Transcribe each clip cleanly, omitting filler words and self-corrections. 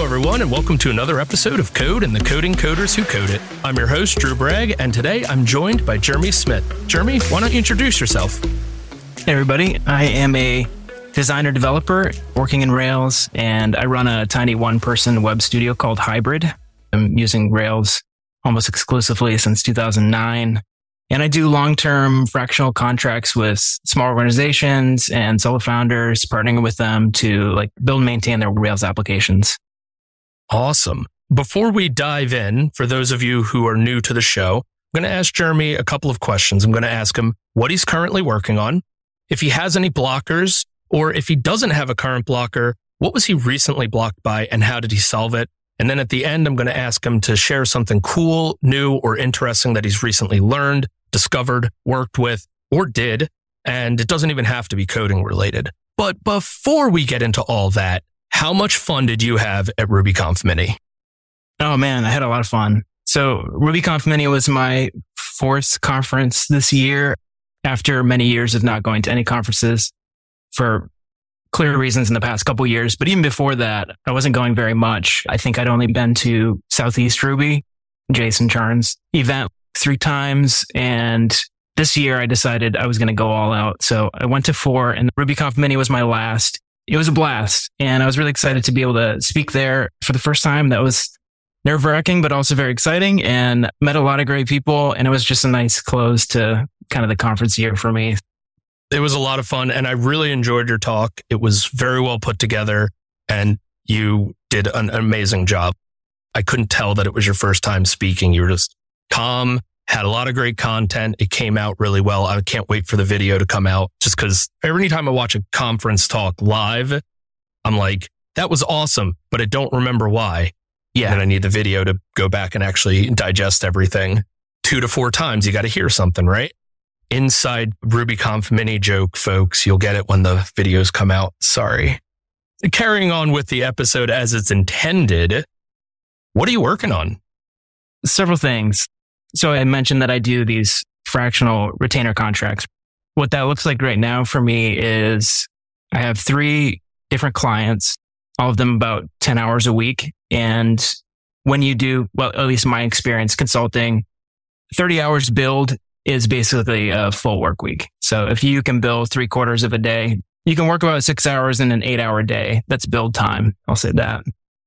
everyone, and welcome to another episode of Code and the Coding Coders Who Code It. I'm your host, Drew Bragg, and today I'm joined by Jeremy Smith. Jeremy, why don't you introduce yourself? Hey, everybody. I am a designer developer working in Rails, and I run a tiny one-person web studio called Hybrid. I'm using Rails almost exclusively since 2009. And I do long-term fractional contracts with small organizations and solo founders, partnering with them to build and maintain their Rails applications. Awesome. Before we dive in, for those of you who are new to the show, I'm going to ask Jeremy a couple of questions. I'm going to ask him what he's currently working on, if he has any blockers, or if he doesn't have a current blocker, what was he recently blocked by and how did he solve it? And then at the end, I'm going to ask him to share something cool, new, or interesting that he's recently learned, discovered, worked with, or did. And it doesn't even have to be coding related. But before we get into all that, how much fun did you have at RubyConf Mini? Oh man, I had a lot of fun. So RubyConf Mini was my fourth conference this year after many years of not going to any conferences for clear reasons in the past couple of years. But even before that, I wasn't going very much. I think I'd only been to Southeast Ruby, Jason Charnes event 3 times. And this year I decided I was going to go all out. So I went to 4 and RubyConf Mini was my last. It was a blast. And I was really excited to be able to speak there for the first time. That was nerve-wracking, but also very exciting, and met a lot of great people. And it was just a nice close to kind of the conference year for me. It was a lot of fun, and I really enjoyed your talk. It was very well put together, and you did an amazing job. I couldn't tell that it was your first time speaking. You were just calm, had a lot of great content. It came out really well. I can't wait for the video to come out, just because every time I watch a conference talk live, I'm like, that was awesome, but I don't remember why. Yeah. And I need the video to go back and actually digest everything 2 to 4 times. You got to hear something, right? Inside RubyConf Mini joke, folks. You'll get it when the videos come out. Sorry. Carrying on with the episode as it's intended, what are you working on? Several things. So I mentioned that I do these fractional retainer contracts. What that looks like right now for me is I have 3 different clients, all of them about 10 hours a week. And when you do, well, at least my experience consulting, 30 hours build is basically a full work week. So if you can build 3/4 of a day, you can work about 6 hours in an 8-hour day. That's build time. I'll say that.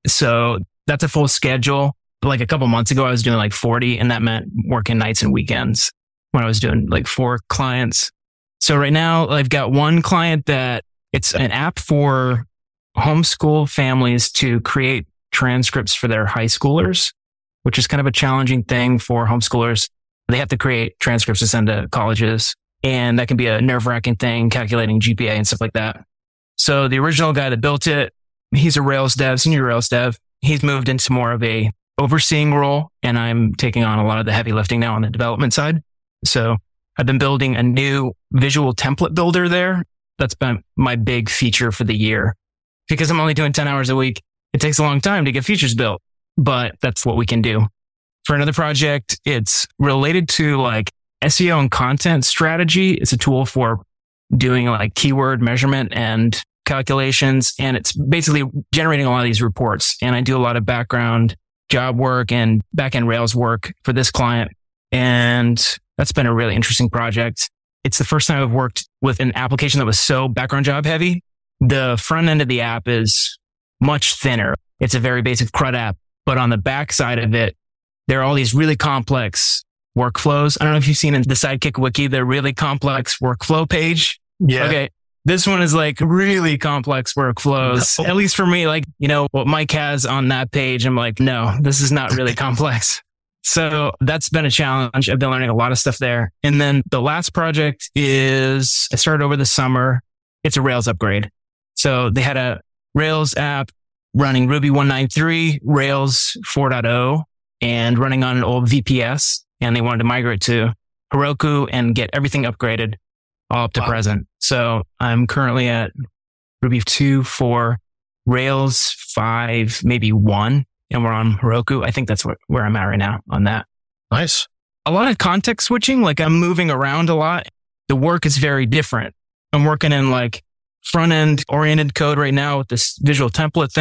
So that's a full schedule. But like a couple months ago, I was doing 40, and that meant working nights and weekends when I was doing 4 clients. So right now I've got one client that it's an app for homeschool families to create transcripts for their high schoolers, which is kind of a challenging thing for homeschoolers. They have to create transcripts to send to colleges, and that can be a nerve-wracking thing, calculating GPA and stuff like that. So the original guy that built it, he's a Rails dev, senior Rails dev. He's moved into more of a overseeing role, and I'm taking on a lot of the heavy lifting now on the development side. So I've been building a new visual template builder there. That's been my big feature for the year. Because I'm only doing 10 hours a week, it takes a long time to get features built, but that's what we can do. For another project, it's related to SEO and content strategy. It's a tool for doing keyword measurement and calculations. And it's basically generating a lot of these reports. And I do a lot of background job work and backend Rails work for this client. And that's been a really interesting project. It's the first time I've worked with an application that was so background job heavy. The front end of the app is much thinner. It's a very basic CRUD app, but on the back side of it, there are all these really complex workflows. I don't know if you've seen in the Sidekick Wiki, the really complex workflow page. Yeah. Okay. This one is really complex workflows. No. At least for me, what Mike has on that page, I'm no, this is not really complex. So that's been a challenge. I've been learning a lot of stuff there. And then the last project is I started over the summer. It's a Rails upgrade. So they had a Rails app running Ruby 1.9.3, Rails 4.0, and running on an old VPS. And they wanted to migrate to Heroku and get everything upgraded all up to present. So I'm currently at Ruby 2.4, Rails 5, maybe 1, and we're on Heroku. I think that's where I'm at right now on that. Nice. A lot of context switching, I'm moving around a lot. The work is very different. I'm working in front end oriented code right now with this visual template thing.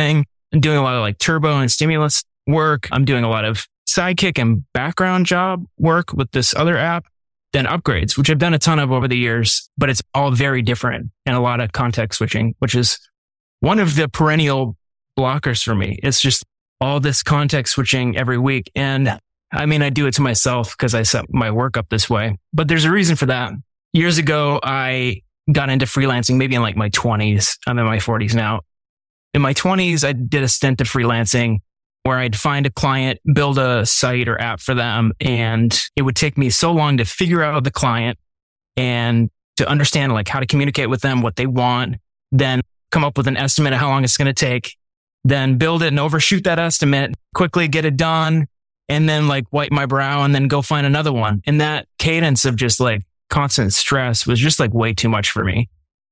I'm doing a lot of like turbo and stimulus work. I'm doing a lot of Sidekick and background job work with this other app. Then upgrades, which I've done a ton of over the years, but it's all very different and a lot of context switching, which is one of the perennial blockers for me. It's just all this context switching every week. And I mean, I do it to myself because I set my work up this way, but there's a reason for that. Years ago, I got into freelancing, maybe in like my 20s. I'm in my 40s now. In my 20s, I did a stint of freelancing where I'd find a client, build a site or app for them. And it would take me so long to figure out the client and to understand like how to communicate with them, what they want, then come up with an estimate of how long it's going to take, then build it and overshoot that estimate, quickly get it done, and then like wipe my brow and then go find another one. And that cadence of just like constant stress was just like way too much for me.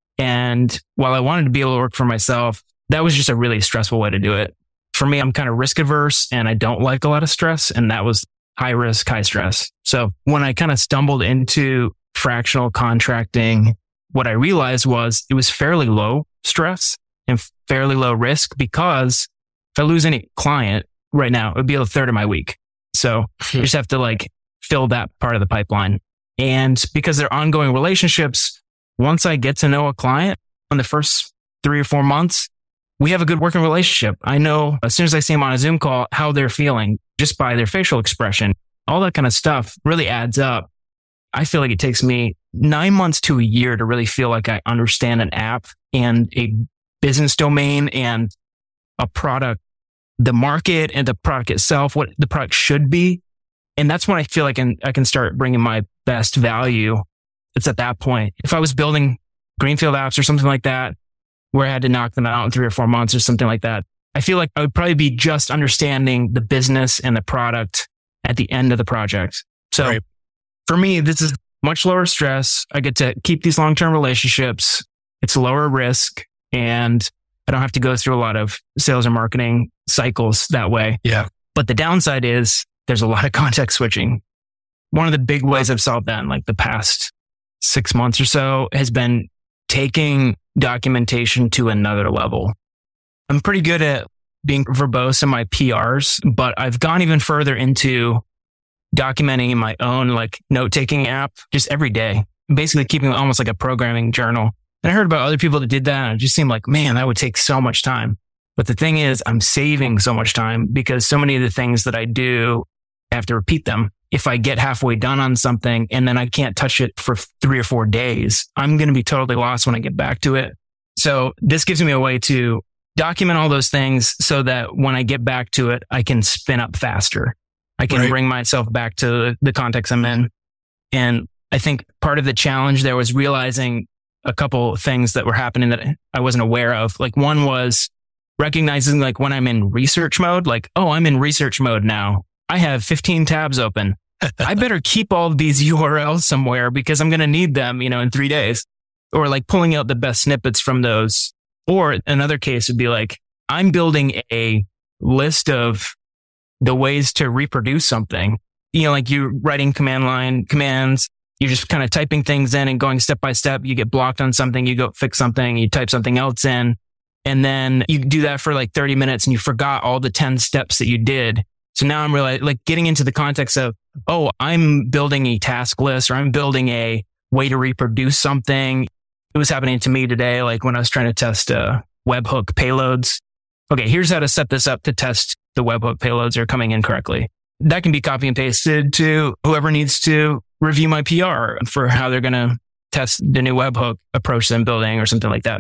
And while I wanted to be able to work for myself, that was just a really stressful way to do it. For me, I'm kind of risk averse and I don't like a lot of stress. And that was high risk, high stress. So when I kind of stumbled into fractional contracting, what I realized was it was fairly low stress and fairly low risk, because if I lose any client right now, it would be a third of my week. So you just have to like fill that part of the pipeline. And because they're ongoing relationships, once I get to know a client in the first 3 or 4 months, we have a good working relationship. I know as soon as I see them on a Zoom call, how they're feeling just by their facial expression. All that kind of stuff really adds up. I feel like it takes me 9 months to a year to really feel like I understand an app and a business domain and a product, the market and the product itself, what the product should be. And that's when I feel like I can start bringing my best value. It's at that point. If I was building greenfield apps or something like that, where I had to knock them out in 3 or 4 months or something like that, I feel like I would probably be just understanding the business and the product at the end of the project. So right. For me, this is much lower stress. I get to keep these long-term relationships. It's lower risk, and I don't have to go through a lot of sales or marketing cycles that way. Yeah. But the downside is there's a lot of context switching. One of the big ways I've solved that in like the past 6 months or so has been taking documentation to another level. I'm pretty good at being verbose in my PRs, but I've gone even further into documenting in my own like note-taking app just every day, basically keeping almost like a programming journal. And I heard about other people that did that, and it just seemed like, man, that would take so much time. But the thing is, I'm saving so much time because so many of the things that I do, I have to repeat them. If I get halfway done on something and then I can't touch it for 3 or 4 days, I'm going to be totally lost when I get back to it. So this gives me a way to document all those things so that when I get back to it, I can spin up faster. I can bring myself back to the context I'm in. And I think part of the challenge there was realizing a couple of things that were happening that I wasn't aware of. Like one was recognizing like when I'm in research mode, like, oh, I'm in research mode now. I have 15 tabs open. I better keep all of these URLs somewhere because I'm going to need them, in 3 days. Or like pulling out the best snippets from those. Or another case would be like, I'm building a list of the ways to reproduce something. Like you're writing command line commands. You're just kind of typing things in and going step by step. You get blocked on something. You go fix something. You type something else in. And then you do that for like 30 minutes and you forgot all the 10 steps that you did. So now I'm really like getting into the context of, oh, I'm building a task list, or I'm building a way to reproduce something. It was happening to me today, like when I was trying to test webhook payloads. Okay, here's how to set this up to test the webhook payloads are coming in correctly. That can be copy and pasted to whoever needs to review my PR for how they're going to test the new webhook approach that I'm building or something like that.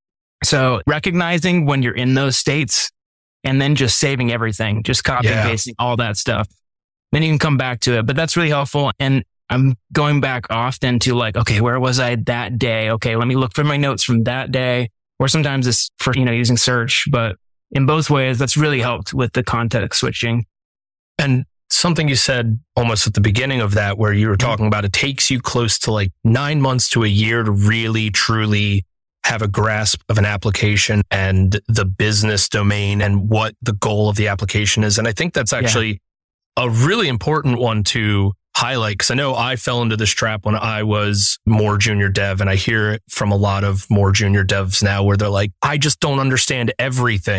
So recognizing when you're in those states and then just saving everything, just copy and pasting all that stuff. Then you can come back to it. But that's really helpful. And I'm going back often to like, okay, where was I that day? Okay, let me look for my notes from that day. Or sometimes it's for, using search. But in both ways, that's really helped with the context switching. And something you said almost at the beginning of that, where you were talking about it takes you close to like 9 months to a year to really, truly have a grasp of an application and the business domain and what the goal of the application is. And I think that's actually a really important one to highlight, because I know I fell into this trap when I was more junior dev, and I hear it from a lot of more junior devs now where they're like, I just don't understand everything.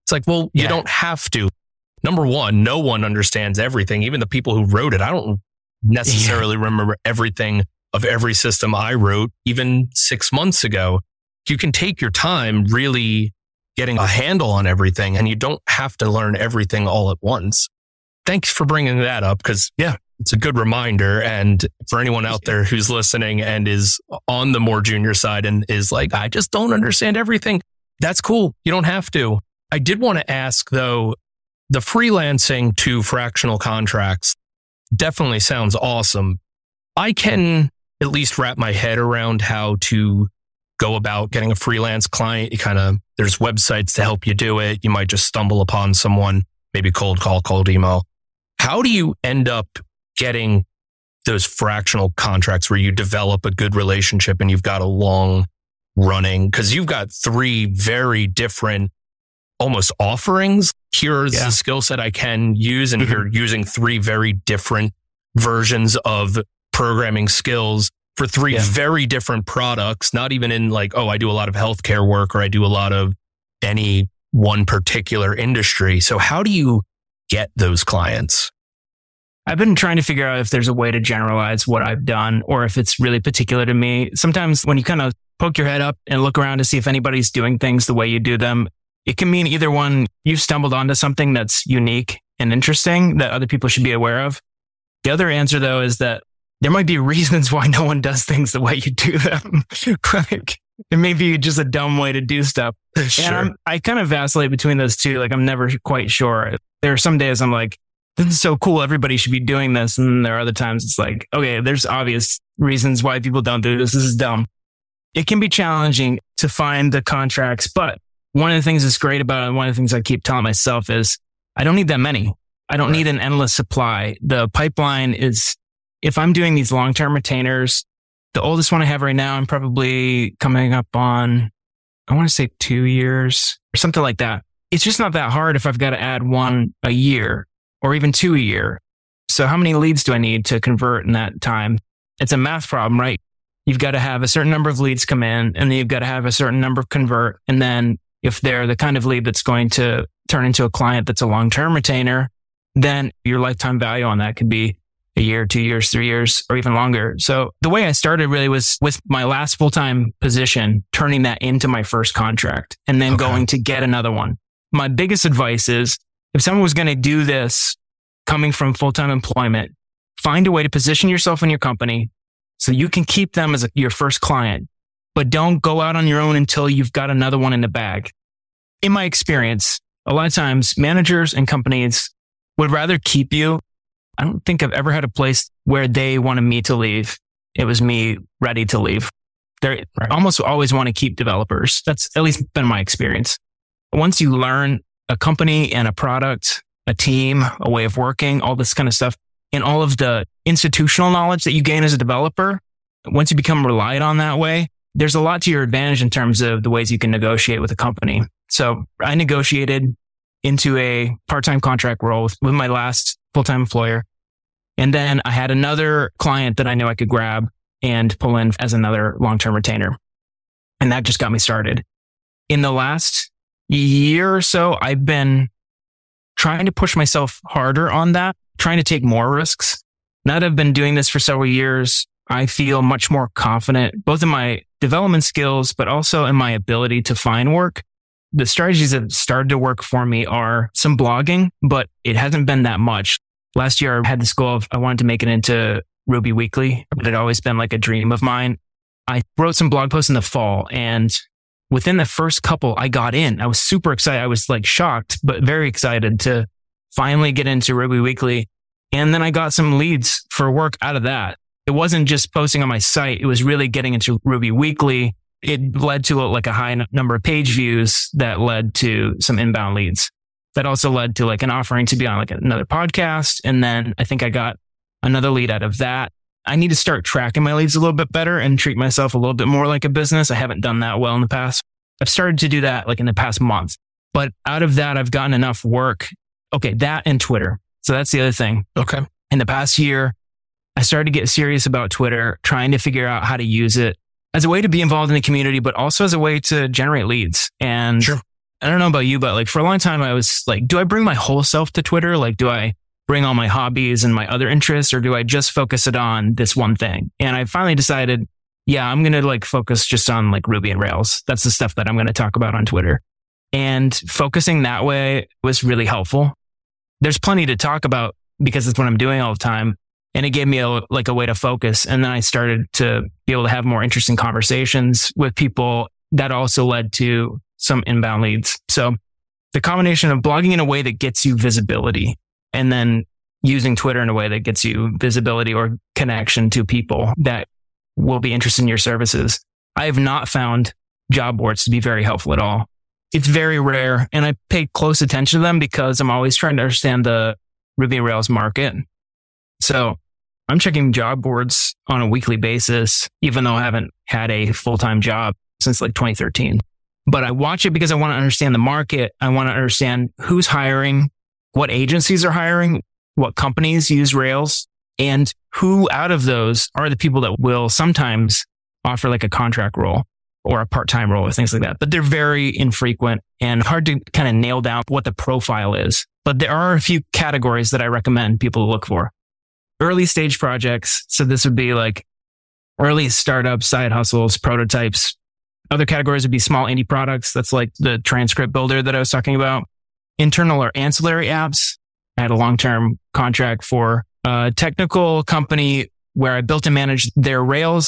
It's like, well, you don't have to. Number one, no one understands everything. Even the people who wrote it, I don't necessarily remember everything of every system I wrote, even 6 months ago. You can take your time really getting a handle on everything, and you don't have to learn everything all at once. Thanks for bringing that up, because it's a good reminder. And for anyone out there who's listening and is on the more junior side and is like, I just don't understand everything, that's cool. You don't have to. I did want to ask though, the freelancing to fractional contracts definitely sounds awesome. I can at least wrap my head around how to go about getting a freelance client. There's websites to help you do it. You might just stumble upon someone, maybe cold call, cold email. How do you end up getting those fractional contracts where you develop a good relationship and you've got a long running, because you've got 3 very different almost offerings. Here's the skill set I can use. And you're using 3 very different versions of programming skills for 3 very different products, not even in like, oh, I do a lot of healthcare work or I do a lot of any one particular industry. So how do you get those clients? I've been trying to figure out if there's a way to generalize what I've done or if it's really particular to me. Sometimes when you kind of poke your head up and look around to see if anybody's doing things the way you do them, it can mean either one, you've stumbled onto something that's unique and interesting that other people should be aware of. The other answer though is that there might be reasons why no one does things the way you do them. Like, it may be just a dumb way to do stuff. Sure. And I kind of vacillate between those two. Like, I'm never quite sure. There are some days I'm like, this is so cool, everybody should be doing this. And then there are other times it's like, okay, there's obvious reasons why people don't do this. This is dumb. It can be challenging to find the contracts, but one of the things that's great about it, and one of the things I keep telling myself is, I don't need that many. I don't need an endless supply. The pipeline is, if I'm doing these long-term retainers, the oldest one I have right now, I'm probably coming up on, I want to say 2 years or something like that. It's just not that hard if I've got to add 1 a year or even 2 a year. So how many leads do I need to convert in that time? It's a math problem, right? You've got to have a certain number of leads come in, and then you've got to have a certain number convert. And then if they're the kind of lead that's going to turn into a client that's a long-term retainer, then your lifetime value on that could be a year, 2 years, 3 years, or even longer. So the way I started really was with my last full-time position, turning that into my first contract and then going to get another one. My biggest advice is, if someone was going to do this coming from full-time employment, find a way to position yourself in your company so you can keep them as your first client, but don't go out on your own until you've got another one in the bag. In my experience, a lot of times managers and companies would rather keep you. I don't think I've ever had a place where they wanted me to leave. It was me ready to leave. They almost always want to keep developers. That's at least been my experience. Once you learn a company and a product, a team, a way of working, all this kind of stuff, and all of the institutional knowledge that you gain as a developer, once you become relied on that way, there's a lot to your advantage in terms of the ways you can negotiate with a company. So I negotiated into a part-time contract role with my last full-time employer. And then I had another client that I knew I could grab and pull in as another long-term retainer. And that just got me started. In the last year or so, I've been trying to push myself harder on that, trying to take more risks. Now that I've been doing this for several years, I feel much more confident, both in my development skills, but also in my ability to find work. The strategies that started to work for me are some blogging, but it hasn't been that much. Last year, I had this goal of I wanted to make it into Ruby Weekly. It had always been like a dream of mine. I wrote some blog posts in the fall, and within the first couple, I got in. I was super excited. I was like shocked, but very excited to finally get into Ruby Weekly. And then I got some leads for work out of that. It wasn't just posting on my site. It was really getting into Ruby Weekly. It led to like a high number of page views that led to some inbound leads. That also led to like an offering to be on like another podcast. And then I think I got another lead out of that. I need to start tracking my leads a little bit better and treat myself a little bit more like a business. I haven't done that well in the past. I've started to do that like in the past month. But out of that, I've gotten enough work. Okay, that and Twitter. So that's the other thing. Okay. In the past year, I started to get serious about Twitter, trying to figure out how to use it as a way to be involved in the community, but also as a way to generate leads. And I don't know about you, but like for a long time, I was like, do I bring my whole self to Twitter? Like, do I bring all my hobbies and my other interests, or do I just focus it on this one thing? And I finally decided, yeah, I'm going to like focus just on like Ruby and Rails. That's the stuff that I'm going to talk about on Twitter. And focusing that way was really helpful. There's plenty to talk about because it's what I'm doing all the time. And it gave me a way to focus. And then I started to be able to have more interesting conversations with people that also led to some inbound leads. So the combination of blogging in a way that gets you visibility and then using Twitter in a way that gets you visibility or connection to people that will be interested in your services. I have not found job boards to be very helpful at all. It's very rare, and I pay close attention to them because I'm always trying to understand the Ruby and Rails market. So I'm checking job boards on a weekly basis, even though I haven't had a full-time job since like 2013. But I watch it because I want to understand the market. I want to understand who's hiring, what agencies are hiring, what companies use Rails, and who out of those are the people that will sometimes offer like a contract role or a part-time role or things like that. But they're very infrequent and hard to kind of nail down what the profile is. But there are a few categories that I recommend people to look for. Early stage projects. So this would be like early startups, side hustles, prototypes. Other categories would be small indie products. That's like the transcript builder that I was talking about. Internal or ancillary apps. I had a long-term contract for a technical company where I built and managed their Rails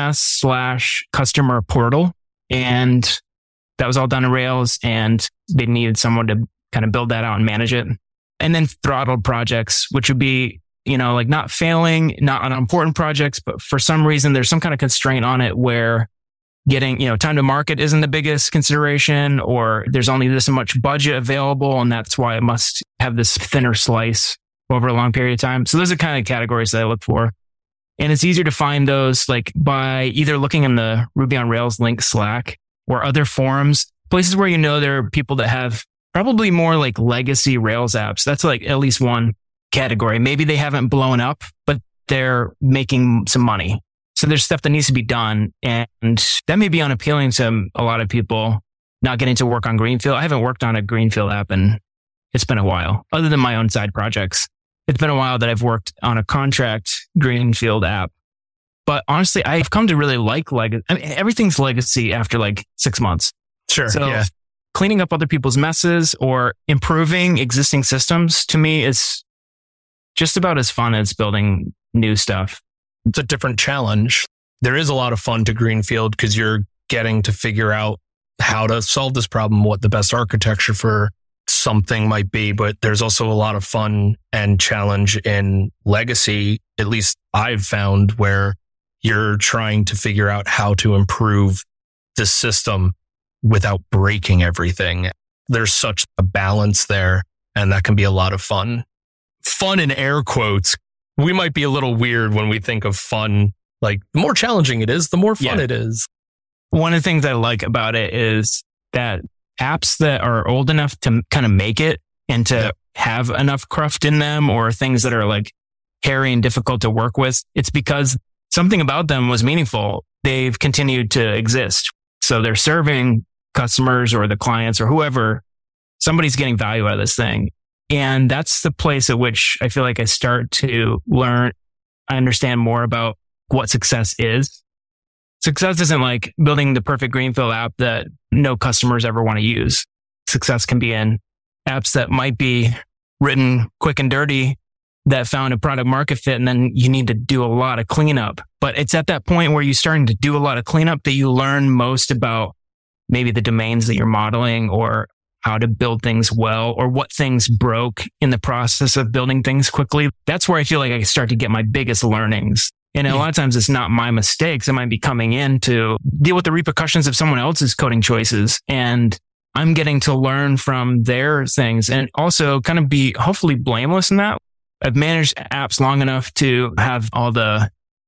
CMS/customer portal. And that was all done in Rails, and they needed someone to kind of build that out and manage it. And then throttled projects, which would be, like not failing, not unimportant projects, but for some reason, there's some kind of constraint on it where getting, time to market isn't the biggest consideration, or there's only this much budget available. And that's why it must have this thinner slice over a long period of time. So those are kind of categories that I look for. And it's easier to find those like by either looking in the Ruby on Rails link Slack or other forums, places where there are people that have probably more like legacy Rails apps. That's like at least one category. Maybe they haven't blown up, but they're making some money. So there's stuff that needs to be done. And that may be unappealing to a lot of people not getting to work on Greenfield. I haven't worked on a Greenfield app and it's been a while, other than my own side projects. It's been a while that I've worked on a contract Greenfield app. But honestly, I've come to really like legacy. I mean, everything's legacy after like 6 months. Sure. So yeah. Cleaning up other people's messes or improving existing systems to me is just about as fun as building new stuff. It's a different challenge. There is a lot of fun to Greenfield because you're getting to figure out how to solve this problem, what the best architecture for something might be. But there's also a lot of fun and challenge in legacy, at least I've found, where you're trying to figure out how to improve the system without breaking everything. There's such a balance there, and that can be a lot of fun. Fun in air quotes. We might be a little weird when we think of fun. Like, the more challenging it is, the more fun it is. One of the things I like about it is that apps that are old enough to kind of make it and to have enough cruft in them, or things that are like hairy and difficult to work with, it's because something about them was meaningful. They've continued to exist. So they're serving customers or the clients or whoever. Somebody's getting value out of this thing. And that's the place at which I feel like I start to learn, I understand more about what success is. Success isn't like building the perfect Greenfield app that no customers ever want to use. Success can be in apps that might be written quick and dirty that found a product market fit, and then you need to do a lot of cleanup. But it's at that point where you're starting to do a lot of cleanup that you learn most about maybe the domains that you're modeling, or how to build things well, or what things broke in the process of building things quickly. That's where I feel like I start to get my biggest learnings. And a lot of times it's not my mistakes. I might be coming in to deal with the repercussions of someone else's coding choices. And I'm getting to learn from their things and also kind of be hopefully blameless in that. I've managed apps long enough to have all the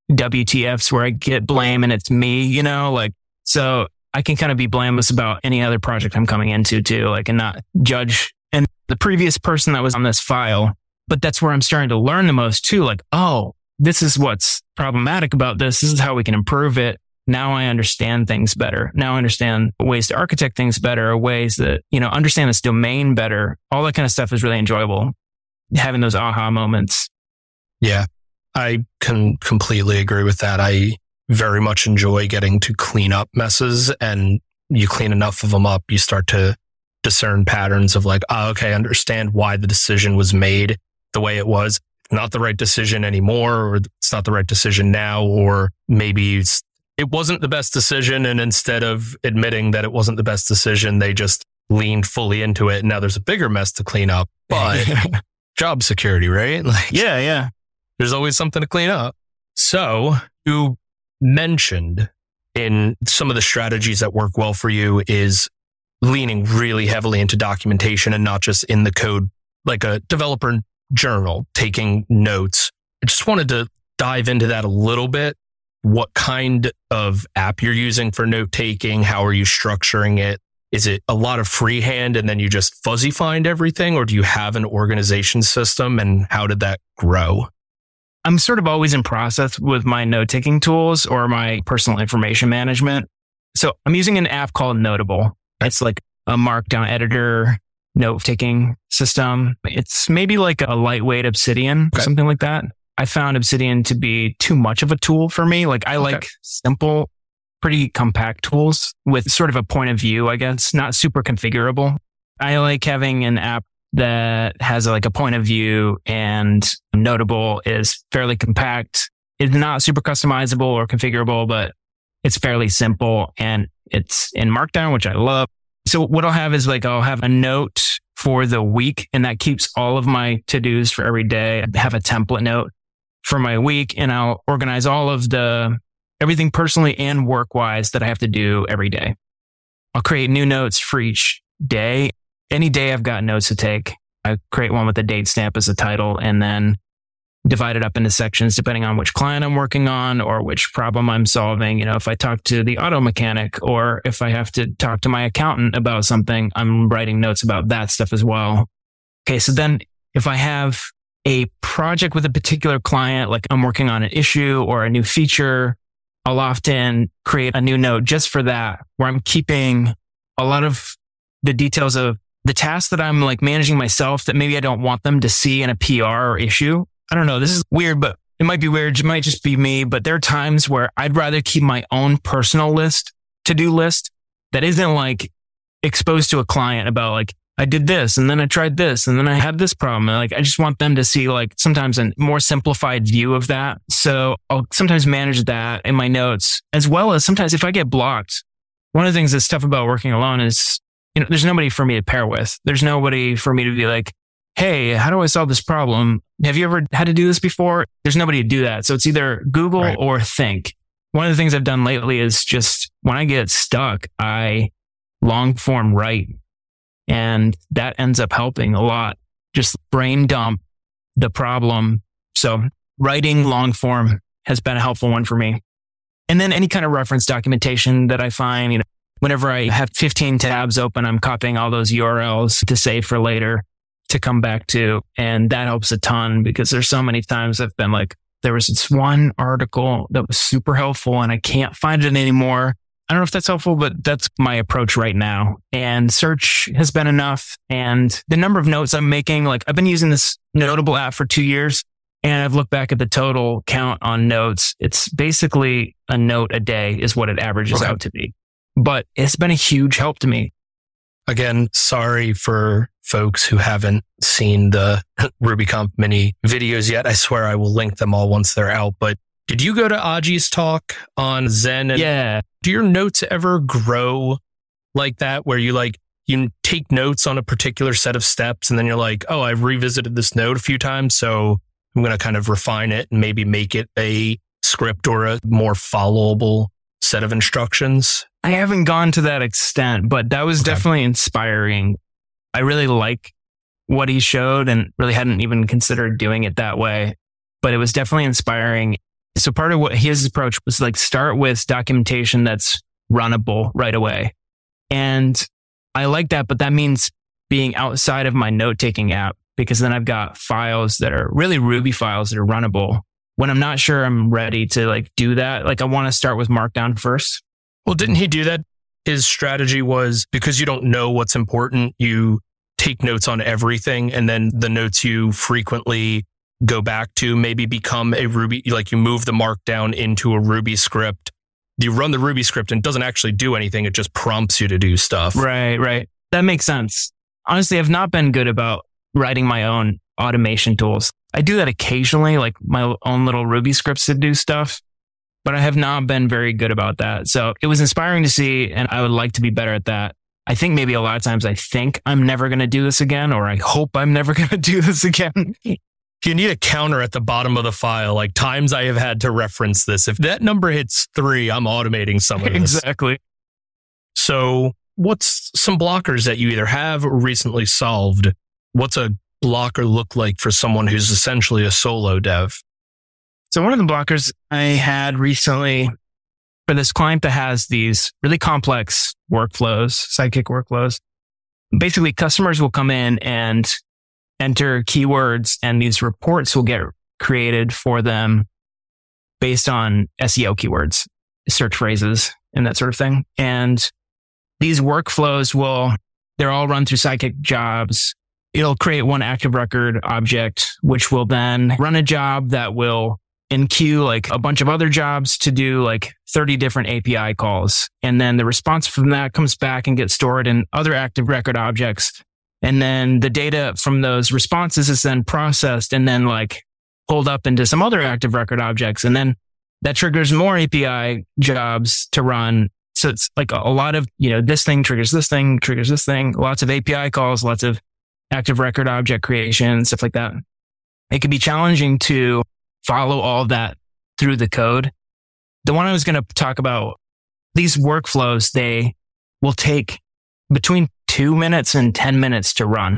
WTFs where I get blame and it's me, so I can kind of be blameless about any other project I'm coming into too, and not judge and the previous person that was on this file. But that's where I'm starting to learn the most too. Oh, this is what's problematic about this. This is how we can improve it. now I understand things better. Now I understand ways to architect things better, ways that, understand this domain better. All that kind of stuff is really enjoyable. Having those aha moments. Yeah, I can completely agree with that. I very much enjoy getting to clean up messes, and you clean enough of them up, you start to discern patterns of like, okay, understand why the decision was made the way it was. Not the right decision anymore, or it's not the right decision now, or maybe it wasn't the best decision. And instead of admitting that it wasn't the best decision, they just leaned fully into it. And now there's a bigger mess to clean up. But job security, right? Like, yeah. There's always something to clean up. So you mentioned in some of the strategies that work well for you is leaning really heavily into documentation and not just in the code, like a developer journal, taking notes. I just wanted to dive into that a little bit. What kind of app you're using for note taking? How are you structuring it? Is it a lot of freehand and then you just fuzzy find everything? Or do you have an organization system, and how did that grow? I'm sort of always in process with my note-taking tools or my personal information management. So I'm using an app called Notable. It's like a markdown editor, note-taking system. It's maybe like a lightweight Obsidian, something like that. I found Obsidian to be too much of a tool for me. Like I like simple, pretty compact tools with sort of a point of view, I guess, not super configurable. I like having an app that has like a point of view, and Notable is fairly compact. It's not super customizable or configurable, but it's fairly simple, and it's in Markdown, which I love. So what I'll have is like, I'll have a note for the week, and that keeps all of my to-dos for every day. I have a template note for my week, and I'll organize all of everything personally and work-wise that I have to do every day. I'll create new notes for each day. Any day I've got notes to take, I create one with a date stamp as a title, and then divide it up into sections depending on which client I'm working on or which problem I'm solving. If I talk to the auto mechanic, or if I have to talk to my accountant about something, I'm writing notes about that stuff as well. Okay, so then if I have a project with a particular client, like I'm working on an issue or a new feature, I'll often create a new note just for that, where I'm keeping a lot of the details of the tasks that I'm like managing myself that maybe I don't want them to see in a PR or issue. I don't know. This is weird, but it might be weird. It might just be me, but there are times where I'd rather keep my own personal to-do list that isn't like exposed to a client about like, I did this and then I tried this and then I had this problem. And like, I just want them to see like sometimes a more simplified view of that. So I'll sometimes manage that in my notes, as well as sometimes if I get blocked. One of the things that's tough about working alone is, there's nobody for me to pair with. There's nobody for me to be like, hey, how do I solve this problem? Have you ever had to do this before? There's nobody to do that. So it's either Google or Think. One of the things I've done lately is just when I get stuck, I long form write. And that ends up helping a lot. Just brain dump the problem. So writing long form has been a helpful one for me. And then any kind of reference documentation that I find, whenever I have 15 tabs open, I'm copying all those URLs to save for later to come back to. And that helps a ton, because there's so many times I've been like, there was this one article that was super helpful and I can't find it anymore. I don't know if that's helpful, but that's my approach right now. And search has been enough. And the number of notes I'm making, like I've been using this Notable app for 2 years, and I've looked back at the total count on notes. It's basically a note a day is what it averages out to be. But it's been a huge help to me. Again, sorry for folks who haven't seen the RubyConf mini videos yet. I swear I will link them all once they're out. But did you go to Aji's talk on Zen? Yeah. Do your notes ever grow like that, where you take notes on a particular set of steps and then you're like, oh, I've revisited this note a few times, so I'm going to kind of refine it and maybe make it a script or a more followable set of instructions? I haven't gone to that extent, but that was definitely inspiring. I really like what he showed and really hadn't even considered doing it that way, but it was definitely inspiring. So part of what his approach was like, start with documentation that's runnable right away. And I like that, but that means being outside of my note-taking app, because then I've got files that are really Ruby files that are runnable. when I'm not sure I'm ready to like do that, like I want to start with Markdown first. Well, didn't he do that? His strategy was because you don't know what's important, you take notes on everything, and then the notes you frequently go back to maybe become a Ruby, like you move the Markdown into a Ruby script. You run the Ruby script and it doesn't actually do anything. It just prompts you to do stuff. Right. That makes sense. Honestly, I've not been good about writing my own automation tools. I do that occasionally, like my own little Ruby scripts to do stuff, but I have not been very good about that. So it was inspiring to see, and I would like to be better at that. I think maybe a lot of times I think I'm never going to do this again, or I hope I'm never going to do this again. You need a counter at the bottom of the file, like times I have had to reference this. If that number hits 3, I'm automating some of this. Exactly. So what's some blockers that you either have or recently solved? What's a blocker look like for someone who's essentially a solo dev? So one of the blockers I had recently for this client that has these really complex workflows, Sidekick workflows, basically customers will come in and enter keywords, and these reports will get created for them based on SEO keywords, search phrases, and that sort of thing. And these workflows they're all run through Sidekick jobs. It'll create one active record object, which will then run a job that will in-queue like a bunch of other jobs to do like 30 different API calls. And then the response from that comes back and gets stored in other active record objects. And then the data from those responses is then processed and then like pulled up into some other active record objects. And then that triggers more API jobs to run. So it's like a lot of, this thing triggers this thing, lots of API calls, lots of active record object creation, stuff like that. It can be challenging to follow all of that through the code. The one I was going to talk about, these workflows, they will take between 2 minutes and 10 minutes to run.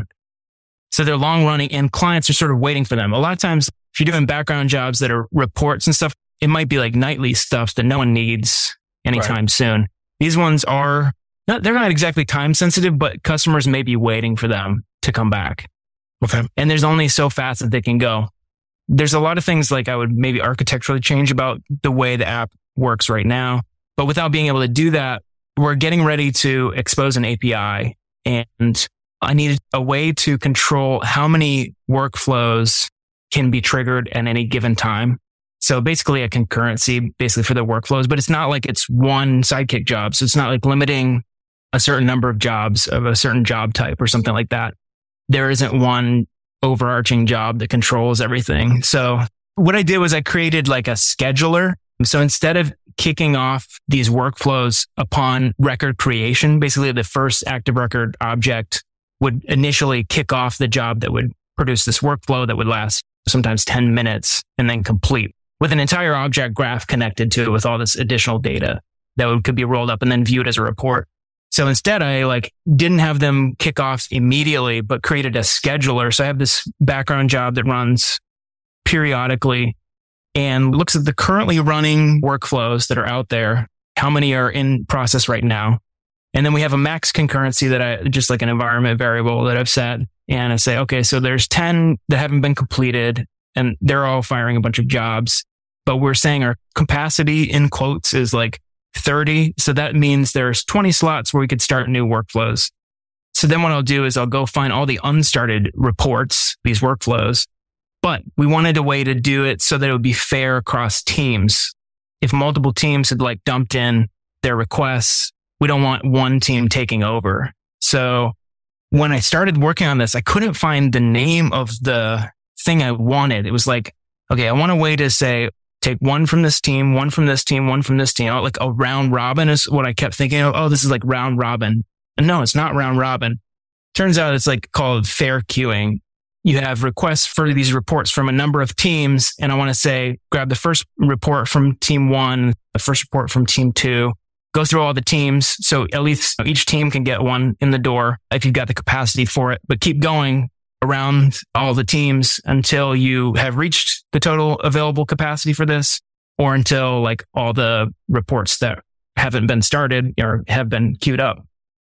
So they're long running and clients are sort of waiting for them. A lot of times, if you're doing background jobs that are reports and stuff, it might be like nightly stuff that no one needs anytime soon. These ones they're not exactly time sensitive, but customers may be waiting for them to come back. Okay. And there's only so fast that they can go. There's a lot of things like I would maybe architecturally change about the way the app works right now. But without being able to do that, we're getting ready to expose an API, and I needed a way to control how many workflows can be triggered at any given time. So basically a concurrency for the workflows, but it's not like it's one Sidekick job. So it's not like limiting a certain number of jobs of a certain job type or something like that. There isn't one overarching job that controls everything. So what I did was I created like a scheduler. So instead of kicking off these workflows upon record creation, basically the first active record object would initially kick off the job that would produce this workflow that would last sometimes 10 minutes and then complete with an entire object graph connected to it with all this additional data that could be rolled up and then viewed as a report. So instead, I didn't have them kick off immediately, but created a scheduler. So I have this background job that runs periodically and looks at the currently running workflows that are out there, how many are in process right now. And then we have a max concurrency that just like an environment variable that I've set. And I say, okay, so there's 10 that haven't been completed and they're all firing a bunch of jobs, but we're saying our capacity in quotes is like 30. So that means there's 20 slots where we could start new workflows. So then what I'll do is I'll go find all the unstarted reports, these workflows, but we wanted a way to do it so that it would be fair across teams. If multiple teams had dumped in their requests, we don't want one team taking over. So when I started working on this, I couldn't find the name of the thing I wanted. It was like, okay, I want a way to say, take one from this team, one from this team, one from this team. Like a round robin is what I kept thinking of. Oh, this is like round robin. And no, it's not round robin. Turns out it's called fair queuing. You have requests for these reports from a number of teams. And I want to say, grab the first report from team 1, the first report from team 2, go through all the teams. So at least each team can get one in the door if you've got the capacity for it, but keep going around all the teams until you have reached the total available capacity for this, or until all the reports that haven't been started or have been queued up.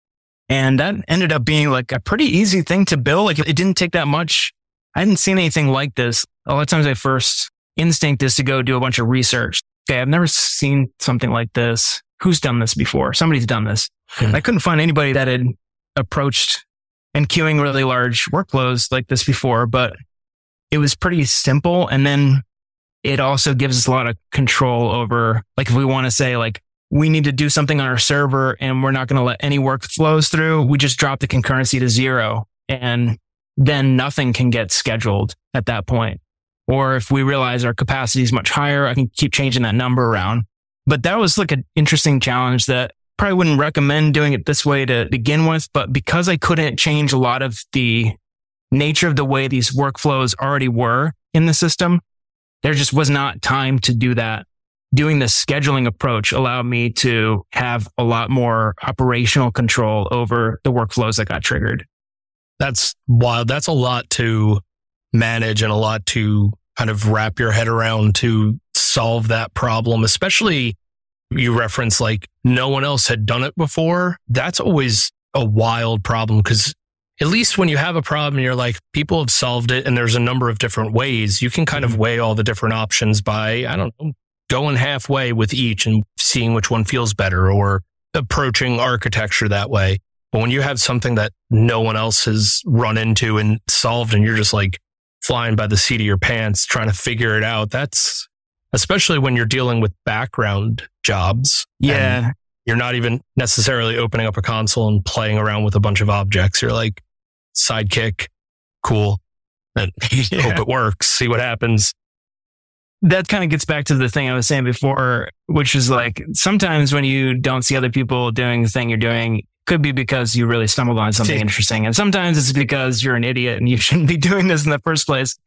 And that ended up being a pretty easy thing to build. It didn't take that much. I hadn't seen anything like this. A lot of times I first instinct is to go do a bunch of research. Okay, I've never seen something like this. Who's done this before? Somebody's done this. I couldn't find anybody that had approached and queuing really large workflows like this before, but it was pretty simple. And then it also gives us a lot of control over, like, if we want to say, like, we need to do something on our server and we're not going to let any workflows through, we just drop the concurrency to 0 and then nothing can get scheduled at that point. Or if we realize our capacity is much higher, I can keep changing that number around. But that was like an interesting challenge that probably wouldn't recommend doing it this way to begin with. But because I couldn't change a lot of the nature of the way these workflows already were in the system, there just was not time to do that. Doing the scheduling approach allowed me to have a lot more operational control over the workflows that got triggered. That's wild. That's a lot to manage and a lot to kind of wrap your head around to solve that problem, especially you reference like no one else had done it before. That's always a wild problem because at least when you have a problem, you're like, people have solved it and there's a number of different ways. You can kind of weigh all the different options by, I don't know, going halfway with each and seeing which one feels better or approaching architecture that way. But when you have something that no one else has run into and solved and you're just like flying by the seat of your pants trying to figure it out, that's especially when you're dealing with background jobs. Yeah. You're not even necessarily opening up a console and playing around with a bunch of objects. You're like, sidekick, cool. And hope it works. See what happens. That kind of gets back to the thing I was saying before, which is like, sometimes when you don't see other people doing the thing you're doing, could be because you really stumbled on something interesting. And sometimes it's because you're an idiot and you shouldn't be doing this in the first place.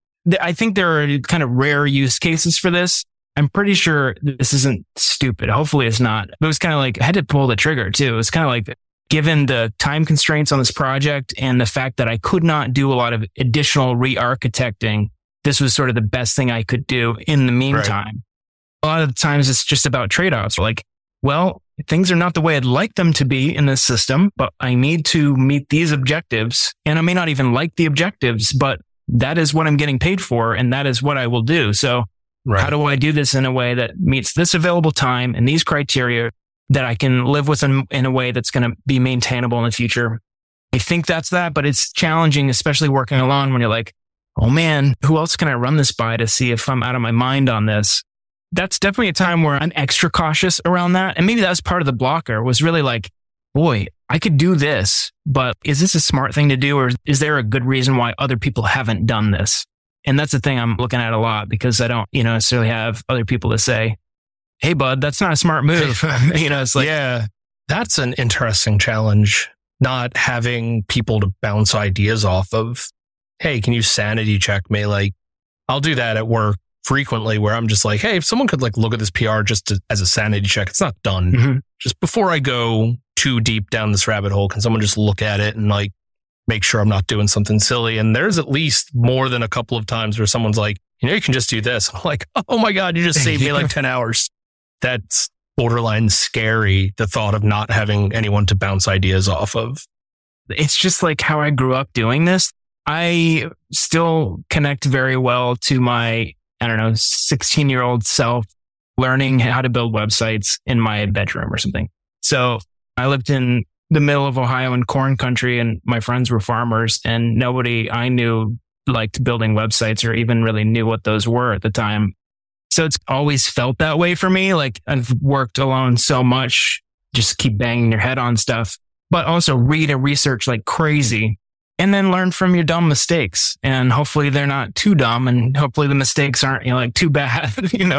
I think there are kind of rare use cases for this. I'm pretty sure this isn't stupid. Hopefully it's not. But it was kind of like, I had to pull the trigger too. It was kind of like, given the time constraints on this project and the fact that I could not do a lot of additional re-architecting, this was sort of the best thing I could do in the meantime. Right. A lot of the times it's just about trade-offs. Like, well, things are not the way I'd like them to be in this system, but I need to meet these objectives. And I may not even like the objectives, but that is what I'm getting paid for. And that is what I will do. So how do I do this in a way that meets this available time and these criteria that I can live with in a way that's going to be maintainable in the future? I think that's that, but it's challenging, especially working alone when you're like, oh man, who else can I run this by to see if I'm out of my mind on this? That's definitely a time where I'm extra cautious around that. And maybe that was part of the blocker, was really like, boy, I could do this, but is this a smart thing to do? Or is there a good reason why other people haven't done this? And that's the thing I'm looking at a lot because I don't, necessarily have other people to say, hey, bud, that's not a smart move. It's like, yeah, that's an interesting challenge. Not having people to bounce ideas off of. Hey, can you sanity check me? Like, I'll do that at work frequently where I'm just like, hey, if someone could like look at this PR just as a sanity check, it's not done. Mm-hmm. Just before I go too deep down this rabbit hole, can someone just look at it and like make sure I'm not doing something silly? And there's at least more than a couple of times where someone's like, you can just do this. I'm like, oh my God, you just saved me like 10 hours. That's borderline scary, the thought of not having anyone to bounce ideas off of. It's just like how I grew up doing this. I still connect very well to my, 16-year-old self learning how to build websites in my bedroom or something. So I lived in the middle of Ohio in corn country and my friends were farmers and nobody I knew liked building websites or even really knew what those were at the time. So it's always felt that way for me. Like I've worked alone so much, just keep banging your head on stuff, but also read and research like crazy and then learn from your dumb mistakes. And hopefully they're not too dumb and hopefully the mistakes aren't too bad.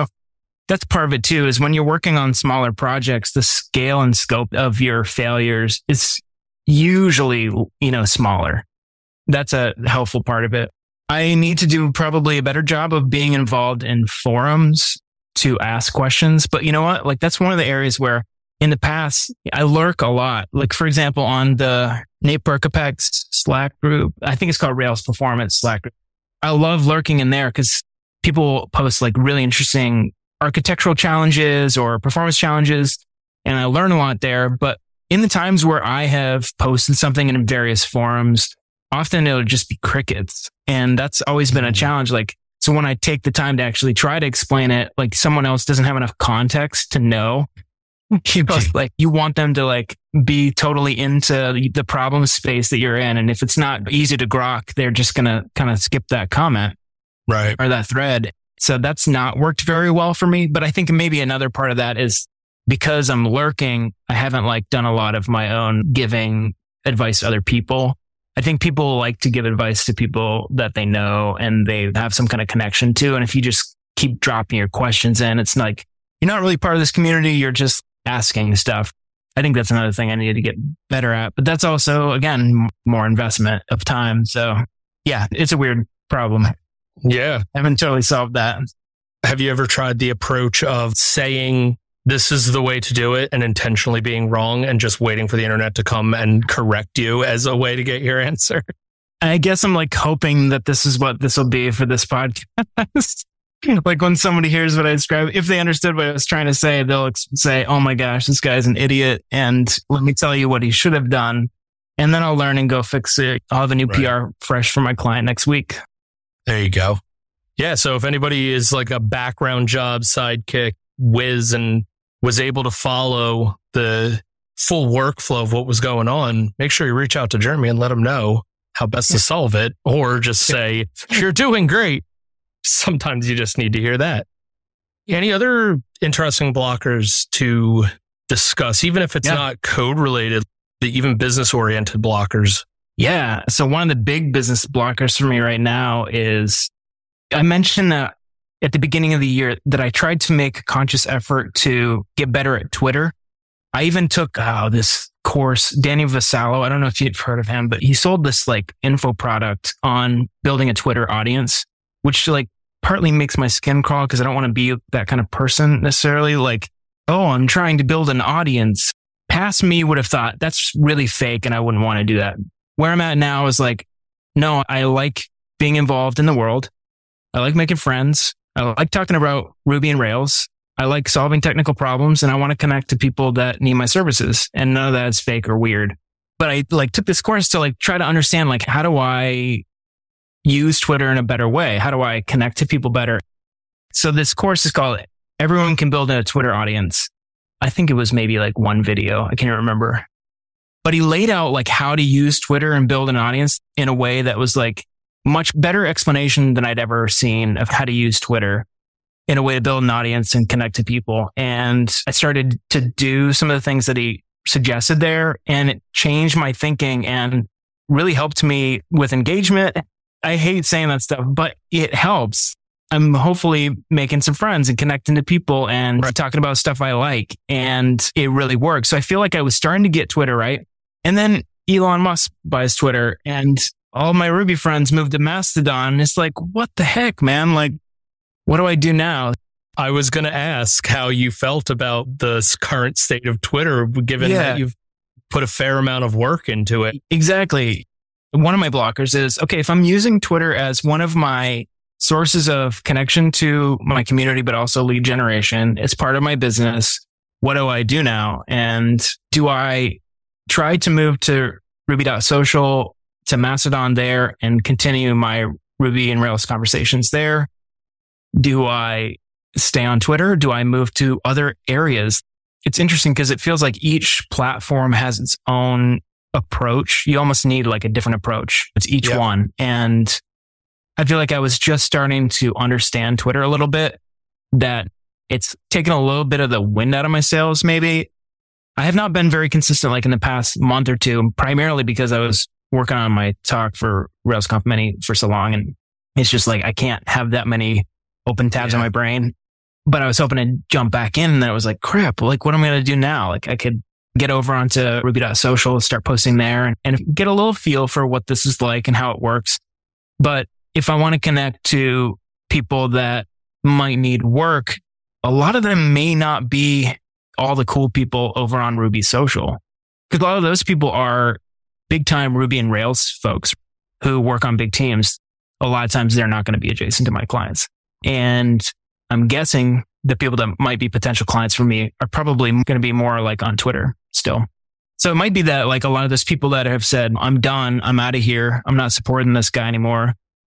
That's part of it too, is when you're working on smaller projects, the scale and scope of your failures is usually, smaller. That's a helpful part of it. I need to do probably a better job of being involved in forums to ask questions. But you know what? Like that's one of the areas where in the past, I lurk a lot. Like for example, on the Nate Berkopex Slack group, I think it's called Rails Performance Slack group. I love lurking in there because people post like really interesting architectural challenges or performance challenges. And I learn a lot there. But in the times where I have posted something in various forums, often it'll just be crickets. And that's always been a challenge. Like So when I take the time to actually try to explain it, like someone else doesn't have enough context to know, like you want them to like be totally into the problem space that you're in. And if it's not easy to grok, they're just going to kind of skip that comment. Right. Or that thread. So that's not worked very well for me. But I think maybe another part of that is because I'm lurking, I haven't like done a lot of my own giving advice to other people. I think people like to give advice to people that they know and they have some kind of connection to. And if you just keep dropping your questions in, it's like, you're not really part of this community. You're just asking stuff. I think that's another thing I need to get better at. But that's also, again, more investment of time. So yeah, it's a weird problem. Yeah. I haven't totally solved that. Have you ever tried the approach of saying this is the way to do it and intentionally being wrong and just waiting for the internet to come and correct you as a way to get your answer? I guess I'm like hoping that this is what this will be for this podcast. Like when somebody hears what I described, if they understood what I was trying to say, they'll say, oh my gosh, this guy's an idiot. And let me tell you what he should have done. And then I'll learn and go fix it. I'll have a new PR fresh for my client next week. There you go. Yeah. So if anybody is like a background job sidekick whiz and was able to follow the full workflow of what was going on, make sure you reach out to Jeremy and let him know how best to solve it, or just say, you're doing great. Sometimes you just need to hear that. Any other interesting blockers to discuss, even if it's not code related, even business oriented blockers? Yeah. So one of the big business blockers for me right now is, I mentioned that at the beginning of the year that I tried to make a conscious effort to get better at Twitter. I even took this course, Danny Vassallo. I don't know if you've heard of him, but he sold this like info product on building a Twitter audience, which like partly makes my skin crawl because I don't want to be that kind of person necessarily. Like, oh, I'm trying to build an audience. Past me would have thought that's really fake and I wouldn't want to do that. Where I'm at now is like, no, I like being involved in the world. I like making friends. I like talking about Ruby and Rails. I like solving technical problems and I want to connect to people that need my services. And none of that is fake or weird. But I like took this course to like try to understand like, how do I use Twitter in a better way? How do I connect to people better? So this course is called Everyone Can Build a Twitter Audience. I think it was maybe like one video. I can't remember. But he laid out like how to use Twitter and build an audience in a way that was like much better explanation than I'd ever seen of how to use Twitter in a way to build an audience and connect to people. And I started to do some of the things that he suggested there, and it changed my thinking and really helped me with engagement. I hate saying that stuff, but it helps. I'm hopefully making some friends and connecting to people and talking about stuff I like. And it really works. So I feel like I was starting to get Twitter right. And then Elon Musk buys Twitter and all my Ruby friends moved to Mastodon. And it's like, what the heck, man? Like, what do I do now? I was going to ask how you felt about the current state of Twitter, given that you've put a fair amount of work into it. Exactly. One of my blockers is, okay, if I'm using Twitter as one of my sources of connection to my community, but also lead generation, it's part of my business. What do I do now? And do I try to move to Ruby.social, to Mastodon there and continue my Ruby and Rails conversations there? Do I stay on Twitter? Do I move to other areas? It's interesting because it feels like each platform has its own approach. You almost need like a different approach. It's each one. And I feel like I was just starting to understand Twitter a little bit, that it's taken a little bit of the wind out of my sails. Maybe I have not been very consistent like in the past month or two, primarily because I was working on my talk for RailsConf Mini for so long. And it's just like, I can't have that many open tabs on my brain, but I was hoping to jump back in. And then I was like, crap, like what am I going to do now? Like I could get over onto Ruby.social, start posting there and get a little feel for what this is like and how it works. But if I want to connect to people that might need work, a lot of them may not be all the cool people over on Ruby Social. Because a lot of those people are big time Ruby and Rails folks who work on big teams. A lot of times they're not going to be adjacent to my clients. And I'm guessing the people that might be potential clients for me are probably going to be more like on Twitter still. So it might be that like a lot of those people that have said, I'm done, I'm out of here, I'm not supporting this guy anymore.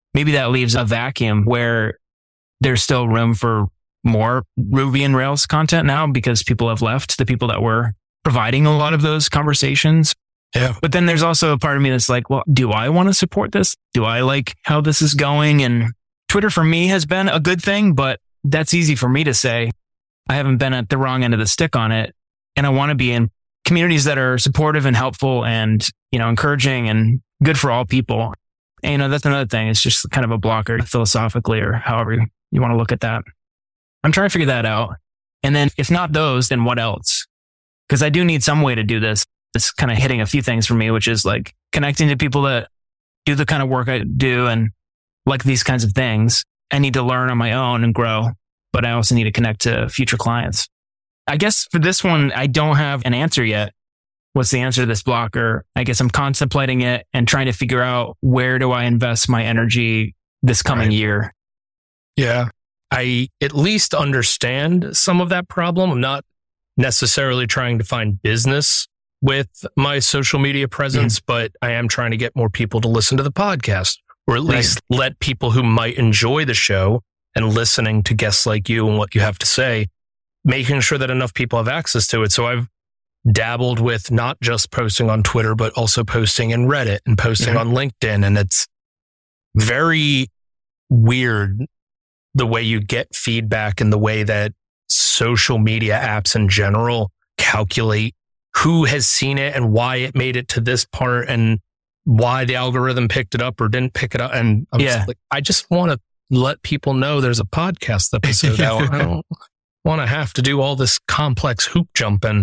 maybe that leaves a vacuum where there's still room for more Ruby and Rails content now because people have left, the people that were providing a lot of those conversations. Yeah. But then there's also a part of me that's like, well, do I want to support this? Do I like how this is going? And Twitter for me has been a good thing, but that's easy for me to say. I haven't been at the wrong end of the stick on it. And I want to be in communities that are supportive and helpful and, encouraging and good for all people. And, that's another thing. It's just kind of a blocker philosophically or however you want to look at that. I'm trying to figure that out. And then if not those, then what else? Because I do need some way to do this. It's kind of hitting a few things for me, which is like connecting to people that do the kind of work I do and like these kinds of things. I need to learn on my own and grow, but I also need to connect to future clients. I guess for this one, I don't have an answer yet. What's the answer to this blocker? I guess I'm contemplating it and trying to figure out where do I invest my energy this coming year. Yeah. I at least understand some of that problem. I'm not necessarily trying to find business with my social media presence, but I am trying to get more people to listen to the podcast, or at least let people who might enjoy the show and listening to guests like you and what you have to say, making sure that enough people have access to it. So I've dabbled with not just posting on Twitter, but also posting in Reddit and posting on LinkedIn. And it's very weird the way you get feedback and the way that social media apps in general calculate who has seen it and why it made it to this part and why the algorithm picked it up or didn't pick it up. And I'm just like, I just want to let people know there's a podcast episode out. I don't want to have to do all this complex hoop jumping.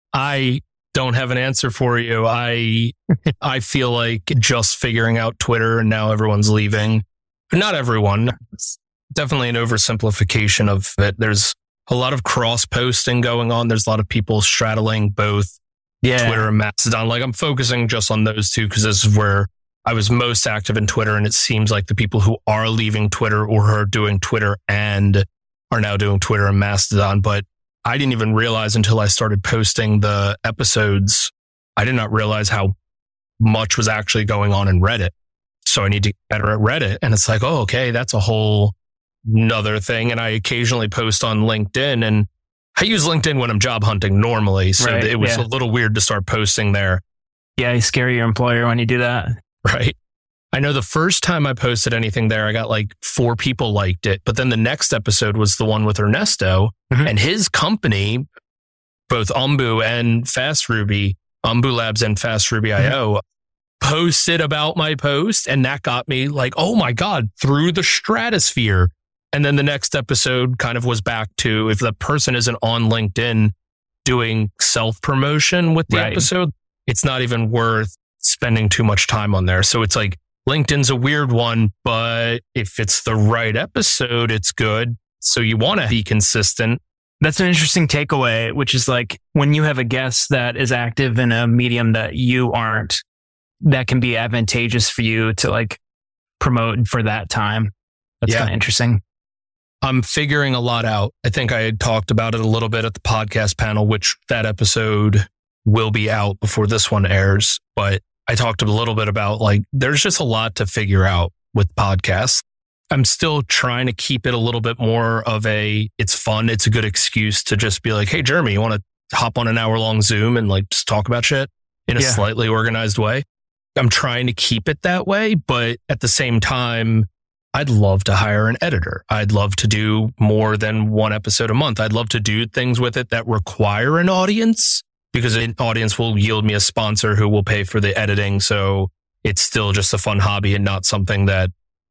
I don't have an answer for you. I feel like just figuring out Twitter and now everyone's leaving. Not everyone. It's definitely an oversimplification of it. There's a lot of cross posting going on. There's a lot of people straddling both Twitter and Mastodon. Like I'm focusing just on those two because this is where I was most active in Twitter. And it seems like the people who are leaving Twitter or are doing Twitter and are now doing Twitter and Mastodon. But I didn't even realize until I started posting the episodes, I did not realize how much was actually going on in Reddit. So I need to get better at Reddit. And it's like, oh, okay, that's a whole another thing. And I occasionally post on LinkedIn, and I use LinkedIn when I'm job hunting normally. So it was a little weird to start posting there. Yeah, you scare your employer when you do that. Right. I know the first time I posted anything there, I got like 4 people liked it. But then the next episode was the one with Ernesto and his company, both Umbu and Fast Ruby, Umbu Labs and Fast Ruby IO, posted about my post. And that got me like, oh my God, through the stratosphere. And then the next episode kind of was back to if the person isn't on LinkedIn doing self-promotion with the episode, it's not even worth spending too much time on there. So it's like LinkedIn's a weird one, but if it's the right episode, it's good. So you want to be consistent. That's an interesting takeaway, which is like when you have a guest that is active in a medium that you aren't, that can be advantageous for you to like promote for that time. That's kind of interesting. I'm figuring a lot out. I think I had talked about it a little bit at the podcast panel, which that episode will be out before this one airs. But I talked a little bit about like, there's just a lot to figure out with podcasts. I'm still trying to keep it a little bit more of it's fun. It's a good excuse to just be like, hey, Jeremy, you want to hop on an hour-long Zoom and like just talk about shit in a slightly organized way? I'm trying to keep it that way. But at the same time, I'd love to hire an editor. I'd love to do more than one episode a month. I'd love to do things with it that require an audience because an audience will yield me a sponsor who will pay for the editing. So it's still just a fun hobby and not something that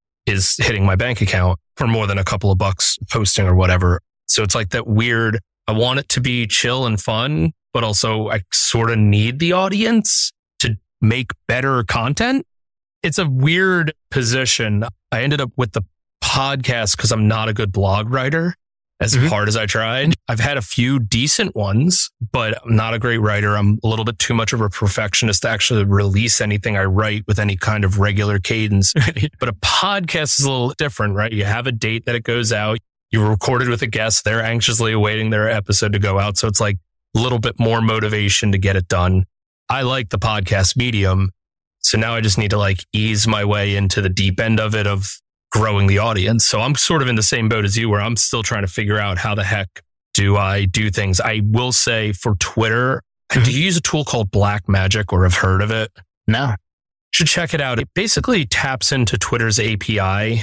is hitting my bank account for more than a couple of bucks posting or whatever. So it's like that weird, I want it to be chill and fun, but also I sort of need the audience to make better content. It's a weird position. I ended up with the podcast because I'm not a good blog writer as hard as I tried. I've had a few decent ones, but I'm not a great writer. I'm a little bit too much of a perfectionist to actually release anything I write with any kind of regular cadence. But a podcast is a little different, right? You have a date that it goes out. You record it with a guest. They're anxiously awaiting their episode to go out. So it's like a little bit more motivation to get it done. I like the podcast medium. So now I just need to like ease my way into the deep end of it of growing the audience. So I'm sort of in the same boat as you, where I'm still trying to figure out how the heck do I do things. I will say for Twitter, do you use a tool called Blackmagic, or have heard of it? No. Should check it out. It basically taps into Twitter's API.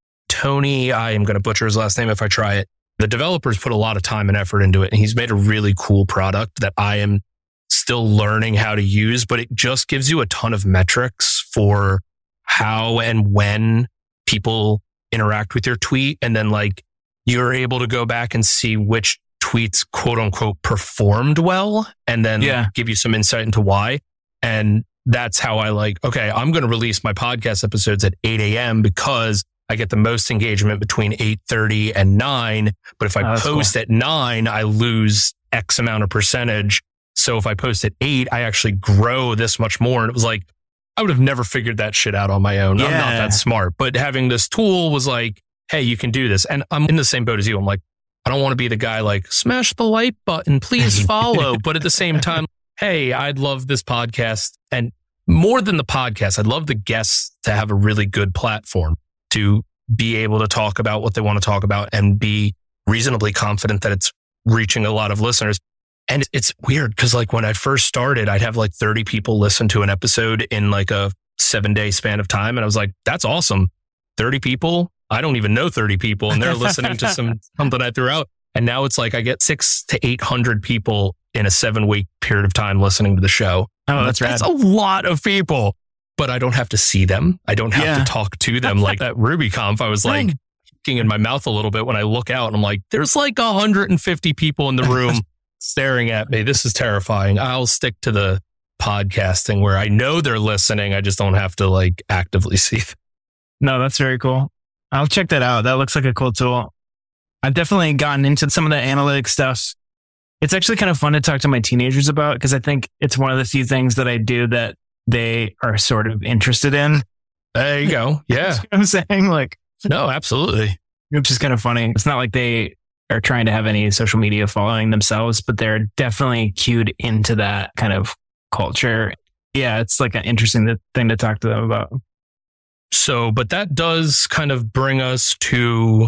Tony, I am going to butcher his last name if I try it. The developers put a lot of time and effort into it, and he's made a really cool product that I am still learning how to use, but it just gives you a ton of metrics for how and when people interact with your tweet. And then like you're able to go back and see which tweets quote unquote performed well, and then give you some insight into why. And that's how I okay, I'm going to release my podcast episodes at 8 a.m. because I get the most engagement between 8:30 and 9. But if I post at 9, I lose X amount of percentage. So if I post at 8, I actually grow this much more. And it was like, I would have never figured that shit out on my own. Yeah. I'm not that smart. But having this tool was like, hey, you can do this. And I'm in the same boat as you. I'm like, I don't want to be the guy like, smash the like button, please follow. But at the same time, hey, I'd love this podcast. And more than the podcast, I'd love the guests to have a really good platform to be able to talk about what they want to talk about and be reasonably confident that it's reaching a lot of listeners. And it's weird because like when I first started, I'd have like 30 people listen to an episode in like a 7-day span of time. And I was like, that's awesome. 30 people. I don't even know 30 people, and they're listening to something I threw out. And now it's like I get 600 to 800 people in a 7-week period of time listening to the show. Oh, that's rad. That's a lot of people, but I don't have to see them. I don't have to talk to them. Like that RubyConf, I was like kicking in my mouth a little bit when I look out and I'm like, there's like 150 people in the room staring at me. This is terrifying. I'll stick to the podcasting where I know they're listening. I just don't have to like actively see them. No, that's very cool. I'll check that out. That looks like a cool tool. I've definitely gotten into some of the analytic stuff. It's actually kind of fun to talk to my teenagers about because I think it's one of the few things that I do that they are sort of interested in. There you go. Yeah. You know what I'm saying? Like, no, absolutely. Which is kind of funny. It's not like they are trying to have any social media following themselves, but they're definitely cued into that kind of culture. Yeah, it's like an interesting thing to talk to them about. So, but that does kind of bring us to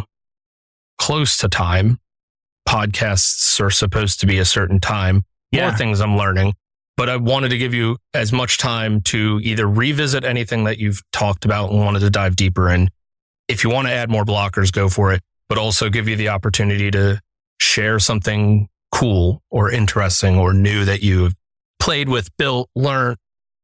close to time. Podcasts are supposed to be a certain time. More things I'm learning, but I wanted to give you as much time to either revisit anything that you've talked about and wanted to dive deeper in. If you want to add more blockers, go for it, but also give you the opportunity to share something cool or interesting or new that you've played with, built, learned,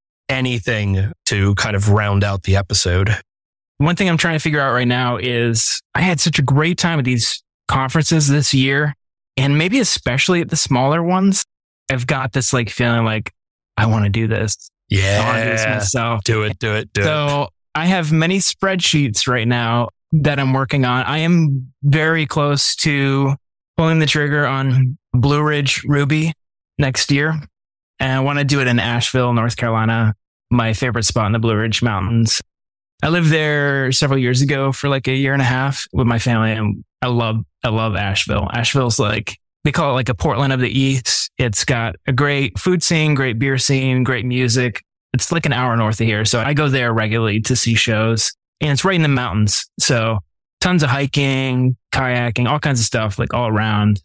anything to kind of round out the episode. One thing I'm trying to figure out right now is I had such a great time at these conferences this year, and maybe especially at the smaller ones. I've got this like feeling like I want to do this. Yeah. I want to do this myself. Do it. So I have many spreadsheets right now that I'm working on. I am very close to pulling the trigger on Blue Ridge Ruby next year. And I want to do it in Asheville, North Carolina, my favorite spot in the Blue Ridge Mountains. I lived there several years ago for like a year and a half with my family, and I love Asheville. Asheville's like, they call it like a Portland of the East. It's got a great food scene, great beer scene, great music. It's like an hour north of here. So I go there regularly to see shows, and it's right in the mountains. So tons of hiking, kayaking, all kinds of stuff, like all around.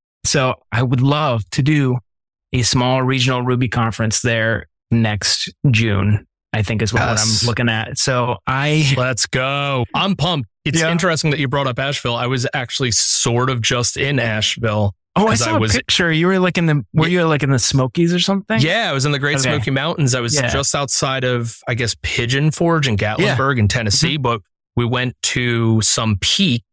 So I would love to do a small regional Ruby conference there next June, I think is what I'm looking at. So let's go. I'm pumped. It's interesting that you brought up Asheville. I was actually sort of just in Asheville. Oh, I saw a picture. You were like were you like in the Smokies or something? Yeah, I was in the Great Smoky Mountains. I was just outside of, I guess, Pigeon Forge in Gatlinburg in Tennessee, but we went to some peak.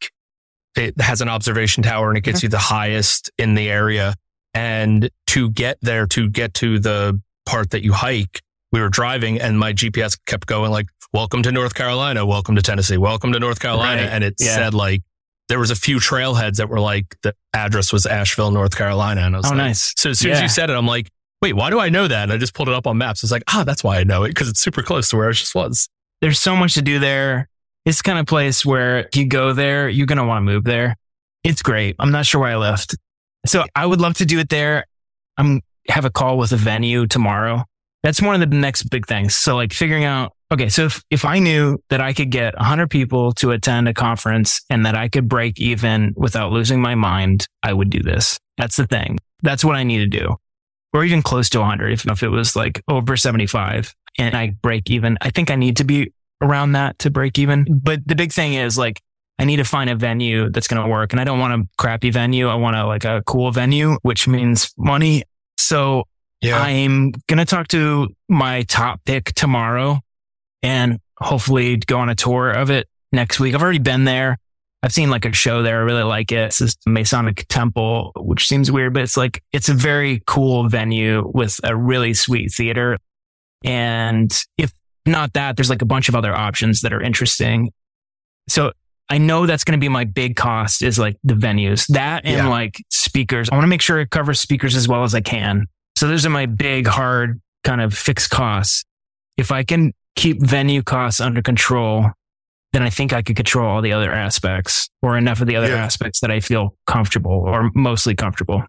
It has an observation tower and it gets you the highest in the area. And to get there, to get to the part that you hike, we were driving and my GPS kept going like, welcome to North Carolina, welcome to Tennessee, welcome to North Carolina. Right. And it said like, there was a few trailheads that were like, the address was Asheville, North Carolina. And I was like, nice. So as soon as you said it, I'm like, wait, why do I know that? And I just pulled it up on maps. It's like, that's why I know it, because it's super close to where I just was. There's so much to do there. It's the kind of place where if you go there, you're going to want to move there. It's great. I'm not sure why I left. So I would love to do it there. I'm have a call with a venue tomorrow. That's one of the next big things. So like figuring out Okay, so if I knew that I could get 100 people to attend a conference and that I could break even without losing my mind, I would do this. That's the thing. That's what I need to do. Or even close to 100 if it was like over 75 and I break even. I think I need to be around that to break even. But the big thing is like, I need to find a venue that's going to work. And I don't want a crappy venue. I want a cool venue, which means money. So I'm going to talk to my top pick tomorrow and hopefully go on a tour of it next week. I've already been there. I've seen like a show there. I really like it. It's this Masonic temple, which seems weird, but it's a very cool venue with a really sweet theater. And if not that, there's like a bunch of other options that are interesting. So I know that's going to be my big cost is like the venues, that and like speakers. I want to make sure it covers speakers as well as I can. So those are my big, hard kind of fixed costs. If I can keep venue costs under control, then I think I could control all the other aspects or enough of the other aspects that I feel comfortable or mostly comfortable.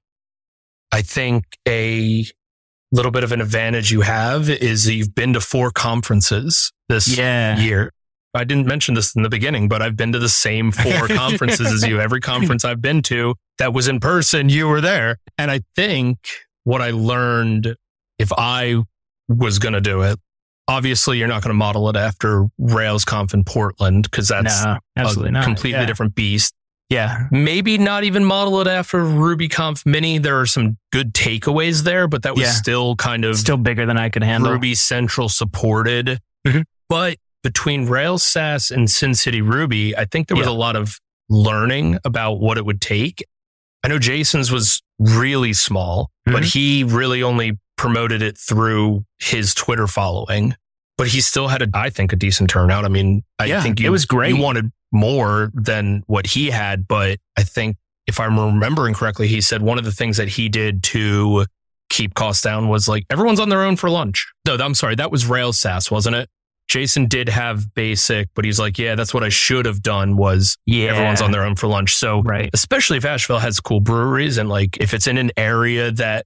I think a little bit of an advantage you have is that you've been to 4 conferences this year. I didn't mention this in the beginning, but I've been to the same 4 conferences as you. Every conference I've been to that was in person, you were there. And I think what I learned, if I was going to do it, obviously you're not going to model it after RailsConf in Portland because that's absolutely a completely different beast. Yeah. Maybe not even model it after RubyConf Mini. There are some good takeaways there, but that was still kind of... Still bigger than I could handle. Ruby Central supported. Mm-hmm. But between Rails SAS and Sin City Ruby, I think there was a lot of learning about what it would take. I know Jason's was really small, but he really only promoted it through his Twitter following. But he still had, I think, a decent turnout. I mean, I think it was great. You wanted more than what he had, but I think if I'm remembering correctly, he said one of the things that he did to keep costs down was like everyone's on their own for lunch. No, I'm sorry, that was Rails SAS, wasn't it? Jason did have basic, but he's like, that's what I should have done was everyone's on their own for lunch. So especially if Asheville has cool breweries and like if it's in an area that,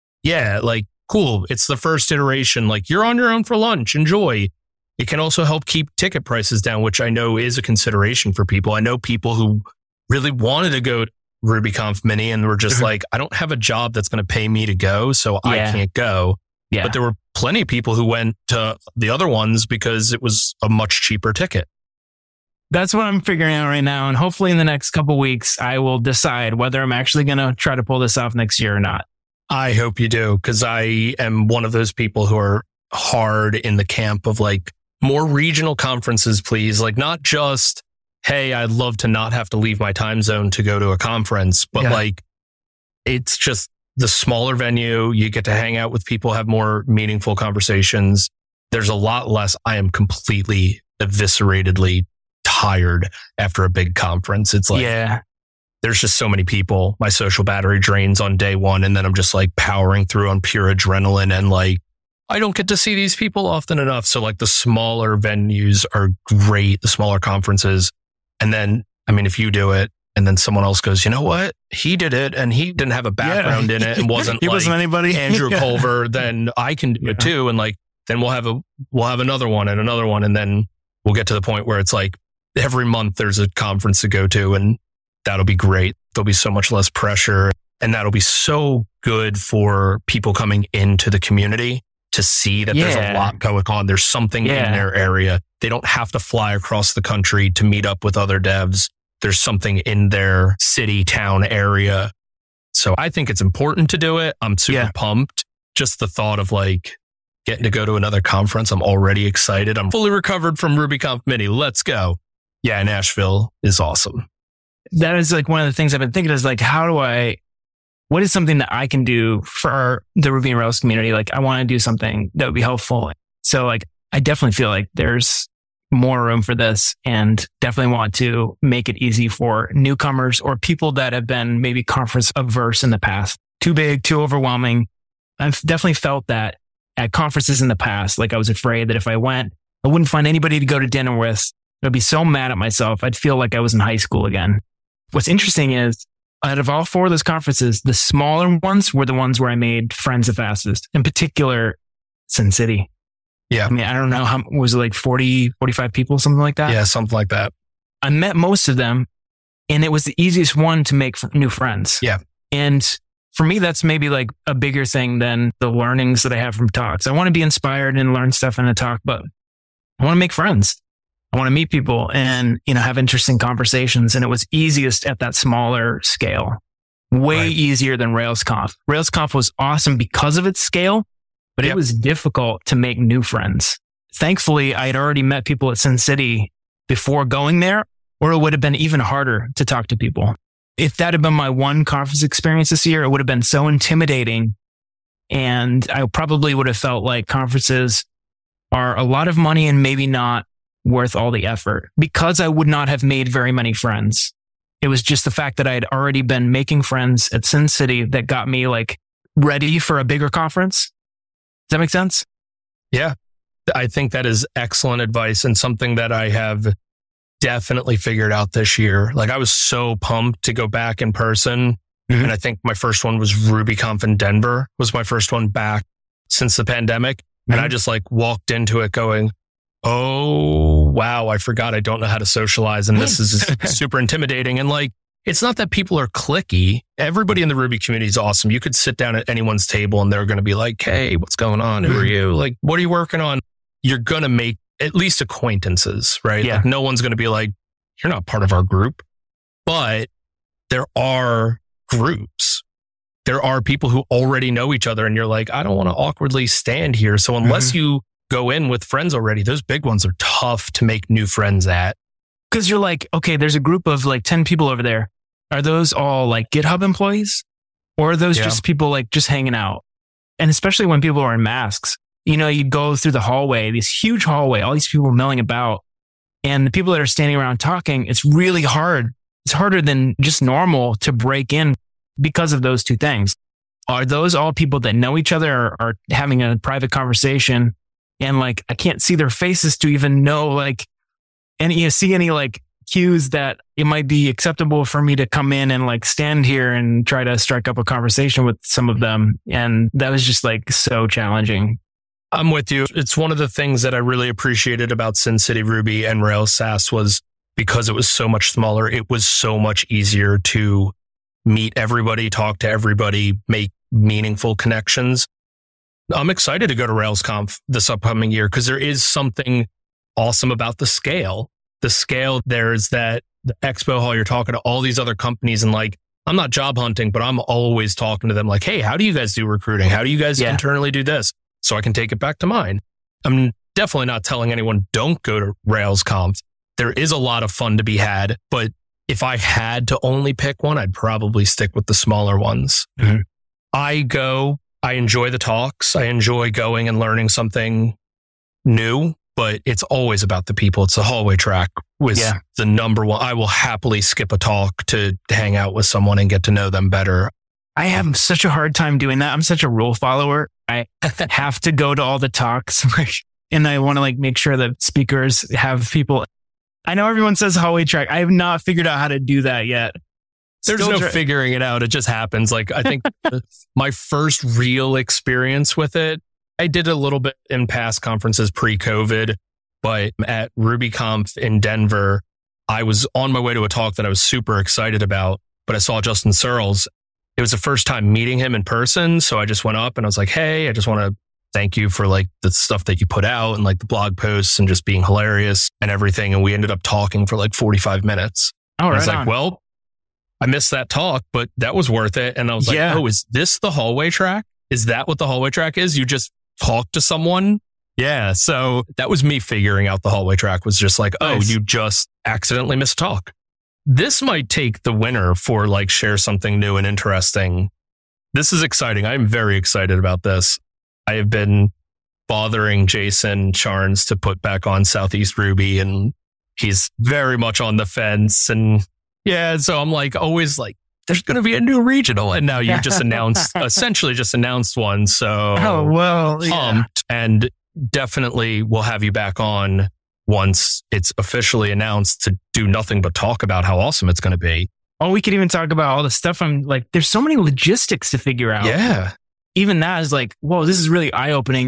like cool, it's the first iteration, like you're on your own for lunch, enjoy. It can also help keep ticket prices down, which I know is a consideration for people. I know people who really wanted to go to RubyConf Mini and were just like, I don't have a job that's going to pay me to go, so I can't go. Yeah. But there were plenty of people who went to the other ones because it was a much cheaper ticket. That's what I'm figuring out right now. And hopefully in the next couple of weeks, I will decide whether I'm actually going to try to pull this off next year or not. I hope you do, because I am one of those people who are hard in the camp of like more regional conferences, please. Like not just, hey, I'd love to not have to leave my time zone to go to a conference, but like it's just the smaller venue. You get to hang out with people, have more meaningful conversations. There's a lot less. I am completely evisceratedly tired after a big conference. It's like, there's just so many people. My social battery drains on day one. And then I'm just like powering through on pure adrenaline. And like, I don't get to see these people often enough. So like the smaller venues are great, the smaller conferences. And then, I mean, if you do it and then someone else goes, you know what? He did it and he didn't have a background in it and wasn't he wasn't anybody. Andrew Culver, then I can do it too. And like, then we'll have another one and another one. And then we'll get to the point where it's like every month there's a conference to go to and that'll be great. There'll be so much less pressure and that'll be so good for people coming into the community to see that there's a lot going on. There's something in their area. They don't have to fly across the country to meet up with other devs. There's something in their city, town area. So I think it's important to do it. I'm super pumped. Just the thought of like getting to go to another conference. I'm already excited. I'm fully recovered from RubyConf Mini. Let's go. Yeah, Nashville is awesome. That is like one of the things I've been thinking is like, what is something that I can do for the Ruby and Rails community? Like I want to do something that would be helpful. So like, I definitely feel like there's more room for this and definitely want to make it easy for newcomers or people that have been maybe conference averse in the past. Too big, too overwhelming. I've definitely felt that at conferences in the past. Like I was afraid that if I went, I wouldn't find anybody to go to dinner with. I'd be so mad at myself. I'd feel like I was in high school again. What's interesting is out of all 4 of those conferences, the smaller ones were the ones where I made friends the fastest, in particular, Sin City. Yeah. I mean, I don't know how was it, like 40, 45 people, something like that. Yeah, something like that. I met most of them, and it was the easiest one to make new friends. Yeah. And for me, that's maybe like a bigger thing than the learnings that I have from talks. I want to be inspired and learn stuff in a talk, but I want to make friends. I want to meet people and, have interesting conversations. And it was easiest at that smaller scale, way easier than RailsConf. RailsConf was awesome because of its scale, but it was difficult to make new friends. Thankfully, I had already met people at Sin City before going there, or it would have been even harder to talk to people. If that had been my one conference experience this year, it would have been so intimidating. And I probably would have felt like conferences are a lot of money and maybe not worth all the effort because I would not have made very many friends. It was just the fact that I had already been making friends at Sin City that got me like ready for a bigger conference. Does that make sense? Yeah. I think that is excellent advice and something that I have definitely figured out this year. Like I was so pumped to go back in person. Mm-hmm. And I think my first one was RubyConf in Denver was my first one back since the pandemic. Mm-hmm. And I just like walked into it going, oh, wow, I forgot I don't know how to socialize. And this is super intimidating. And like, it's not that people are cliquey. Everybody in the Ruby community is awesome. You could sit down at anyone's table and they're going to be like, hey, what's going on? Who are you? Like, what are you working on? You're going to make at least acquaintances, right? Yeah. Like no one's going to be like, you're not part of our group. But there are groups. There are people who already know each other and you're like, I don't want to awkwardly stand here. So unless you go in with friends already, those big ones are tough to make new friends at. Because you're like, okay, there's a group of like 10 people over there. Are those all like GitHub employees? Or are those just people like just hanging out? And especially when people are in masks, you go through the hallway, this huge hallway, all these people milling about. And the people that are standing around talking, it's really hard. It's harder than just normal to break in because of those two things. Are those all people that know each other or are having a private conversation? And like, I can't see their faces to even know like, see any like cues that it might be acceptable for me to come in and like stand here and try to strike up a conversation with some of them. And that was just like so challenging. I'm with you. It's one of the things that I really appreciated about Sin City Ruby and Rails SaaS was because it was so much smaller. It was so much easier to meet everybody, talk to everybody, make meaningful connections. I'm excited to go to RailsConf this upcoming year because there is something awesome about the scale. The scale, there's that the expo hall, you're talking to all these other companies and like, I'm not job hunting, but I'm always talking to them like, hey, how do you guys do recruiting? How do you guys internally do this? So I can take it back to mine. I'm definitely not telling anyone don't go to RailsConf. There is a lot of fun to be had, but if I had to only pick one, I'd probably stick with the smaller ones. Mm-hmm. I enjoy the talks. I enjoy going and learning something new, but it's always about the people. It's the hallway track was the number one. I will happily skip a talk to hang out with someone and get to know them better. I have such a hard time doing that. I'm such a rule follower. I have to go to all the talks and I want to like make sure that speakers have people. I know everyone says hallway track. I have not figured out how to do that yet. There's no figuring it out. It just happens. Like I think my first real experience with it, I did a little bit in past conferences pre-COVID, but at RubyConf in Denver, I was on my way to a talk that I was super excited about, but I saw Justin Searles. It was the first time meeting him in person. So I just went up and I was like, hey, I just want to thank you for like the stuff that you put out and like the blog posts and just being hilarious and everything. And we ended up talking for like 45 minutes. Oh, right. I was like, well, I missed that talk, but that was worth it. And I was like, oh, is this the hallway track? Is that what the hallway track is? You just talk to someone? Yeah. So that was me figuring out the hallway track was just like, oh, you just accidentally missed a talk. This might take the winner for like share something new and interesting. This is exciting. I'm very excited about this. I have been bothering Jason Charnes to put back on Southeast Ruby and he's very much on the fence. And so I'm like, always like, there's going to be a new regional. And now you just essentially just announced one. So pumped and definitely we'll have you back on once it's officially announced to do nothing but talk about how awesome it's going to be. Oh, we could even talk about all the stuff. I'm like, there's so many logistics to figure out. Yeah. Even that is like, whoa, this is really eye-opening. I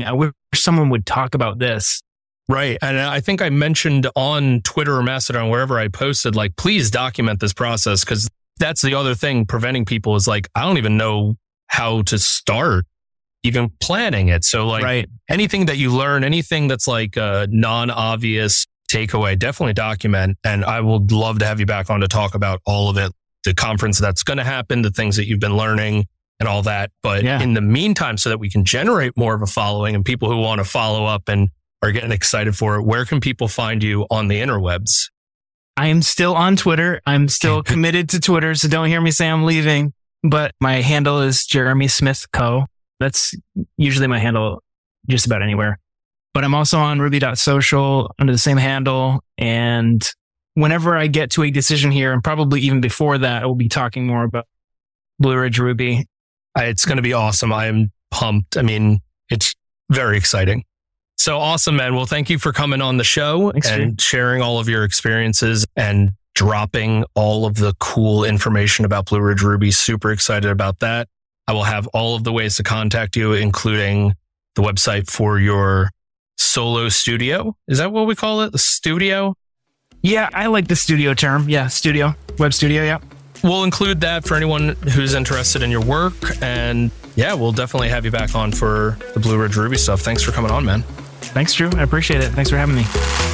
someone would talk about this. Right. And I think I mentioned on Twitter or Mastodon, wherever I posted, like, please document this process, because that's the other thing preventing people is like, I don't even know how to start even planning it. So like anything that you learn, anything that's like a non-obvious takeaway, definitely document. And I would love to have you back on to talk about all of it, the conference that's going to happen, the things that you've been learning and all that. But in the meantime, so that we can generate more of a following and people who want to follow up and are getting excited for it, where can people find you on the interwebs? I am still on Twitter. I'm still committed to Twitter, so don't hear me say I'm leaving. But my handle is Jeremy Smith Co. That's usually my handle just about anywhere. But I'm also on Ruby.social under the same handle. And whenever I get to a decision here, and probably even before that, I will be talking more about Blue Ridge Ruby. It's going to be awesome. I am pumped. I mean, it's very exciting. So awesome, man. Well, thank you for coming on the show and sharing all of your experiences and dropping all of the cool information about Blue Ridge Ruby. Super excited about that. I will have all of the ways to contact you, including the website for your solo studio. Is that what we call it? The studio? Yeah, I like the studio term. Yeah, studio. Web studio, yeah. We'll include that for anyone who's interested in your work. And yeah, we'll definitely have you back on for the Blue Ridge Ruby stuff. Thanks for coming on, man. Thanks, Drew. I appreciate it. Thanks for having me.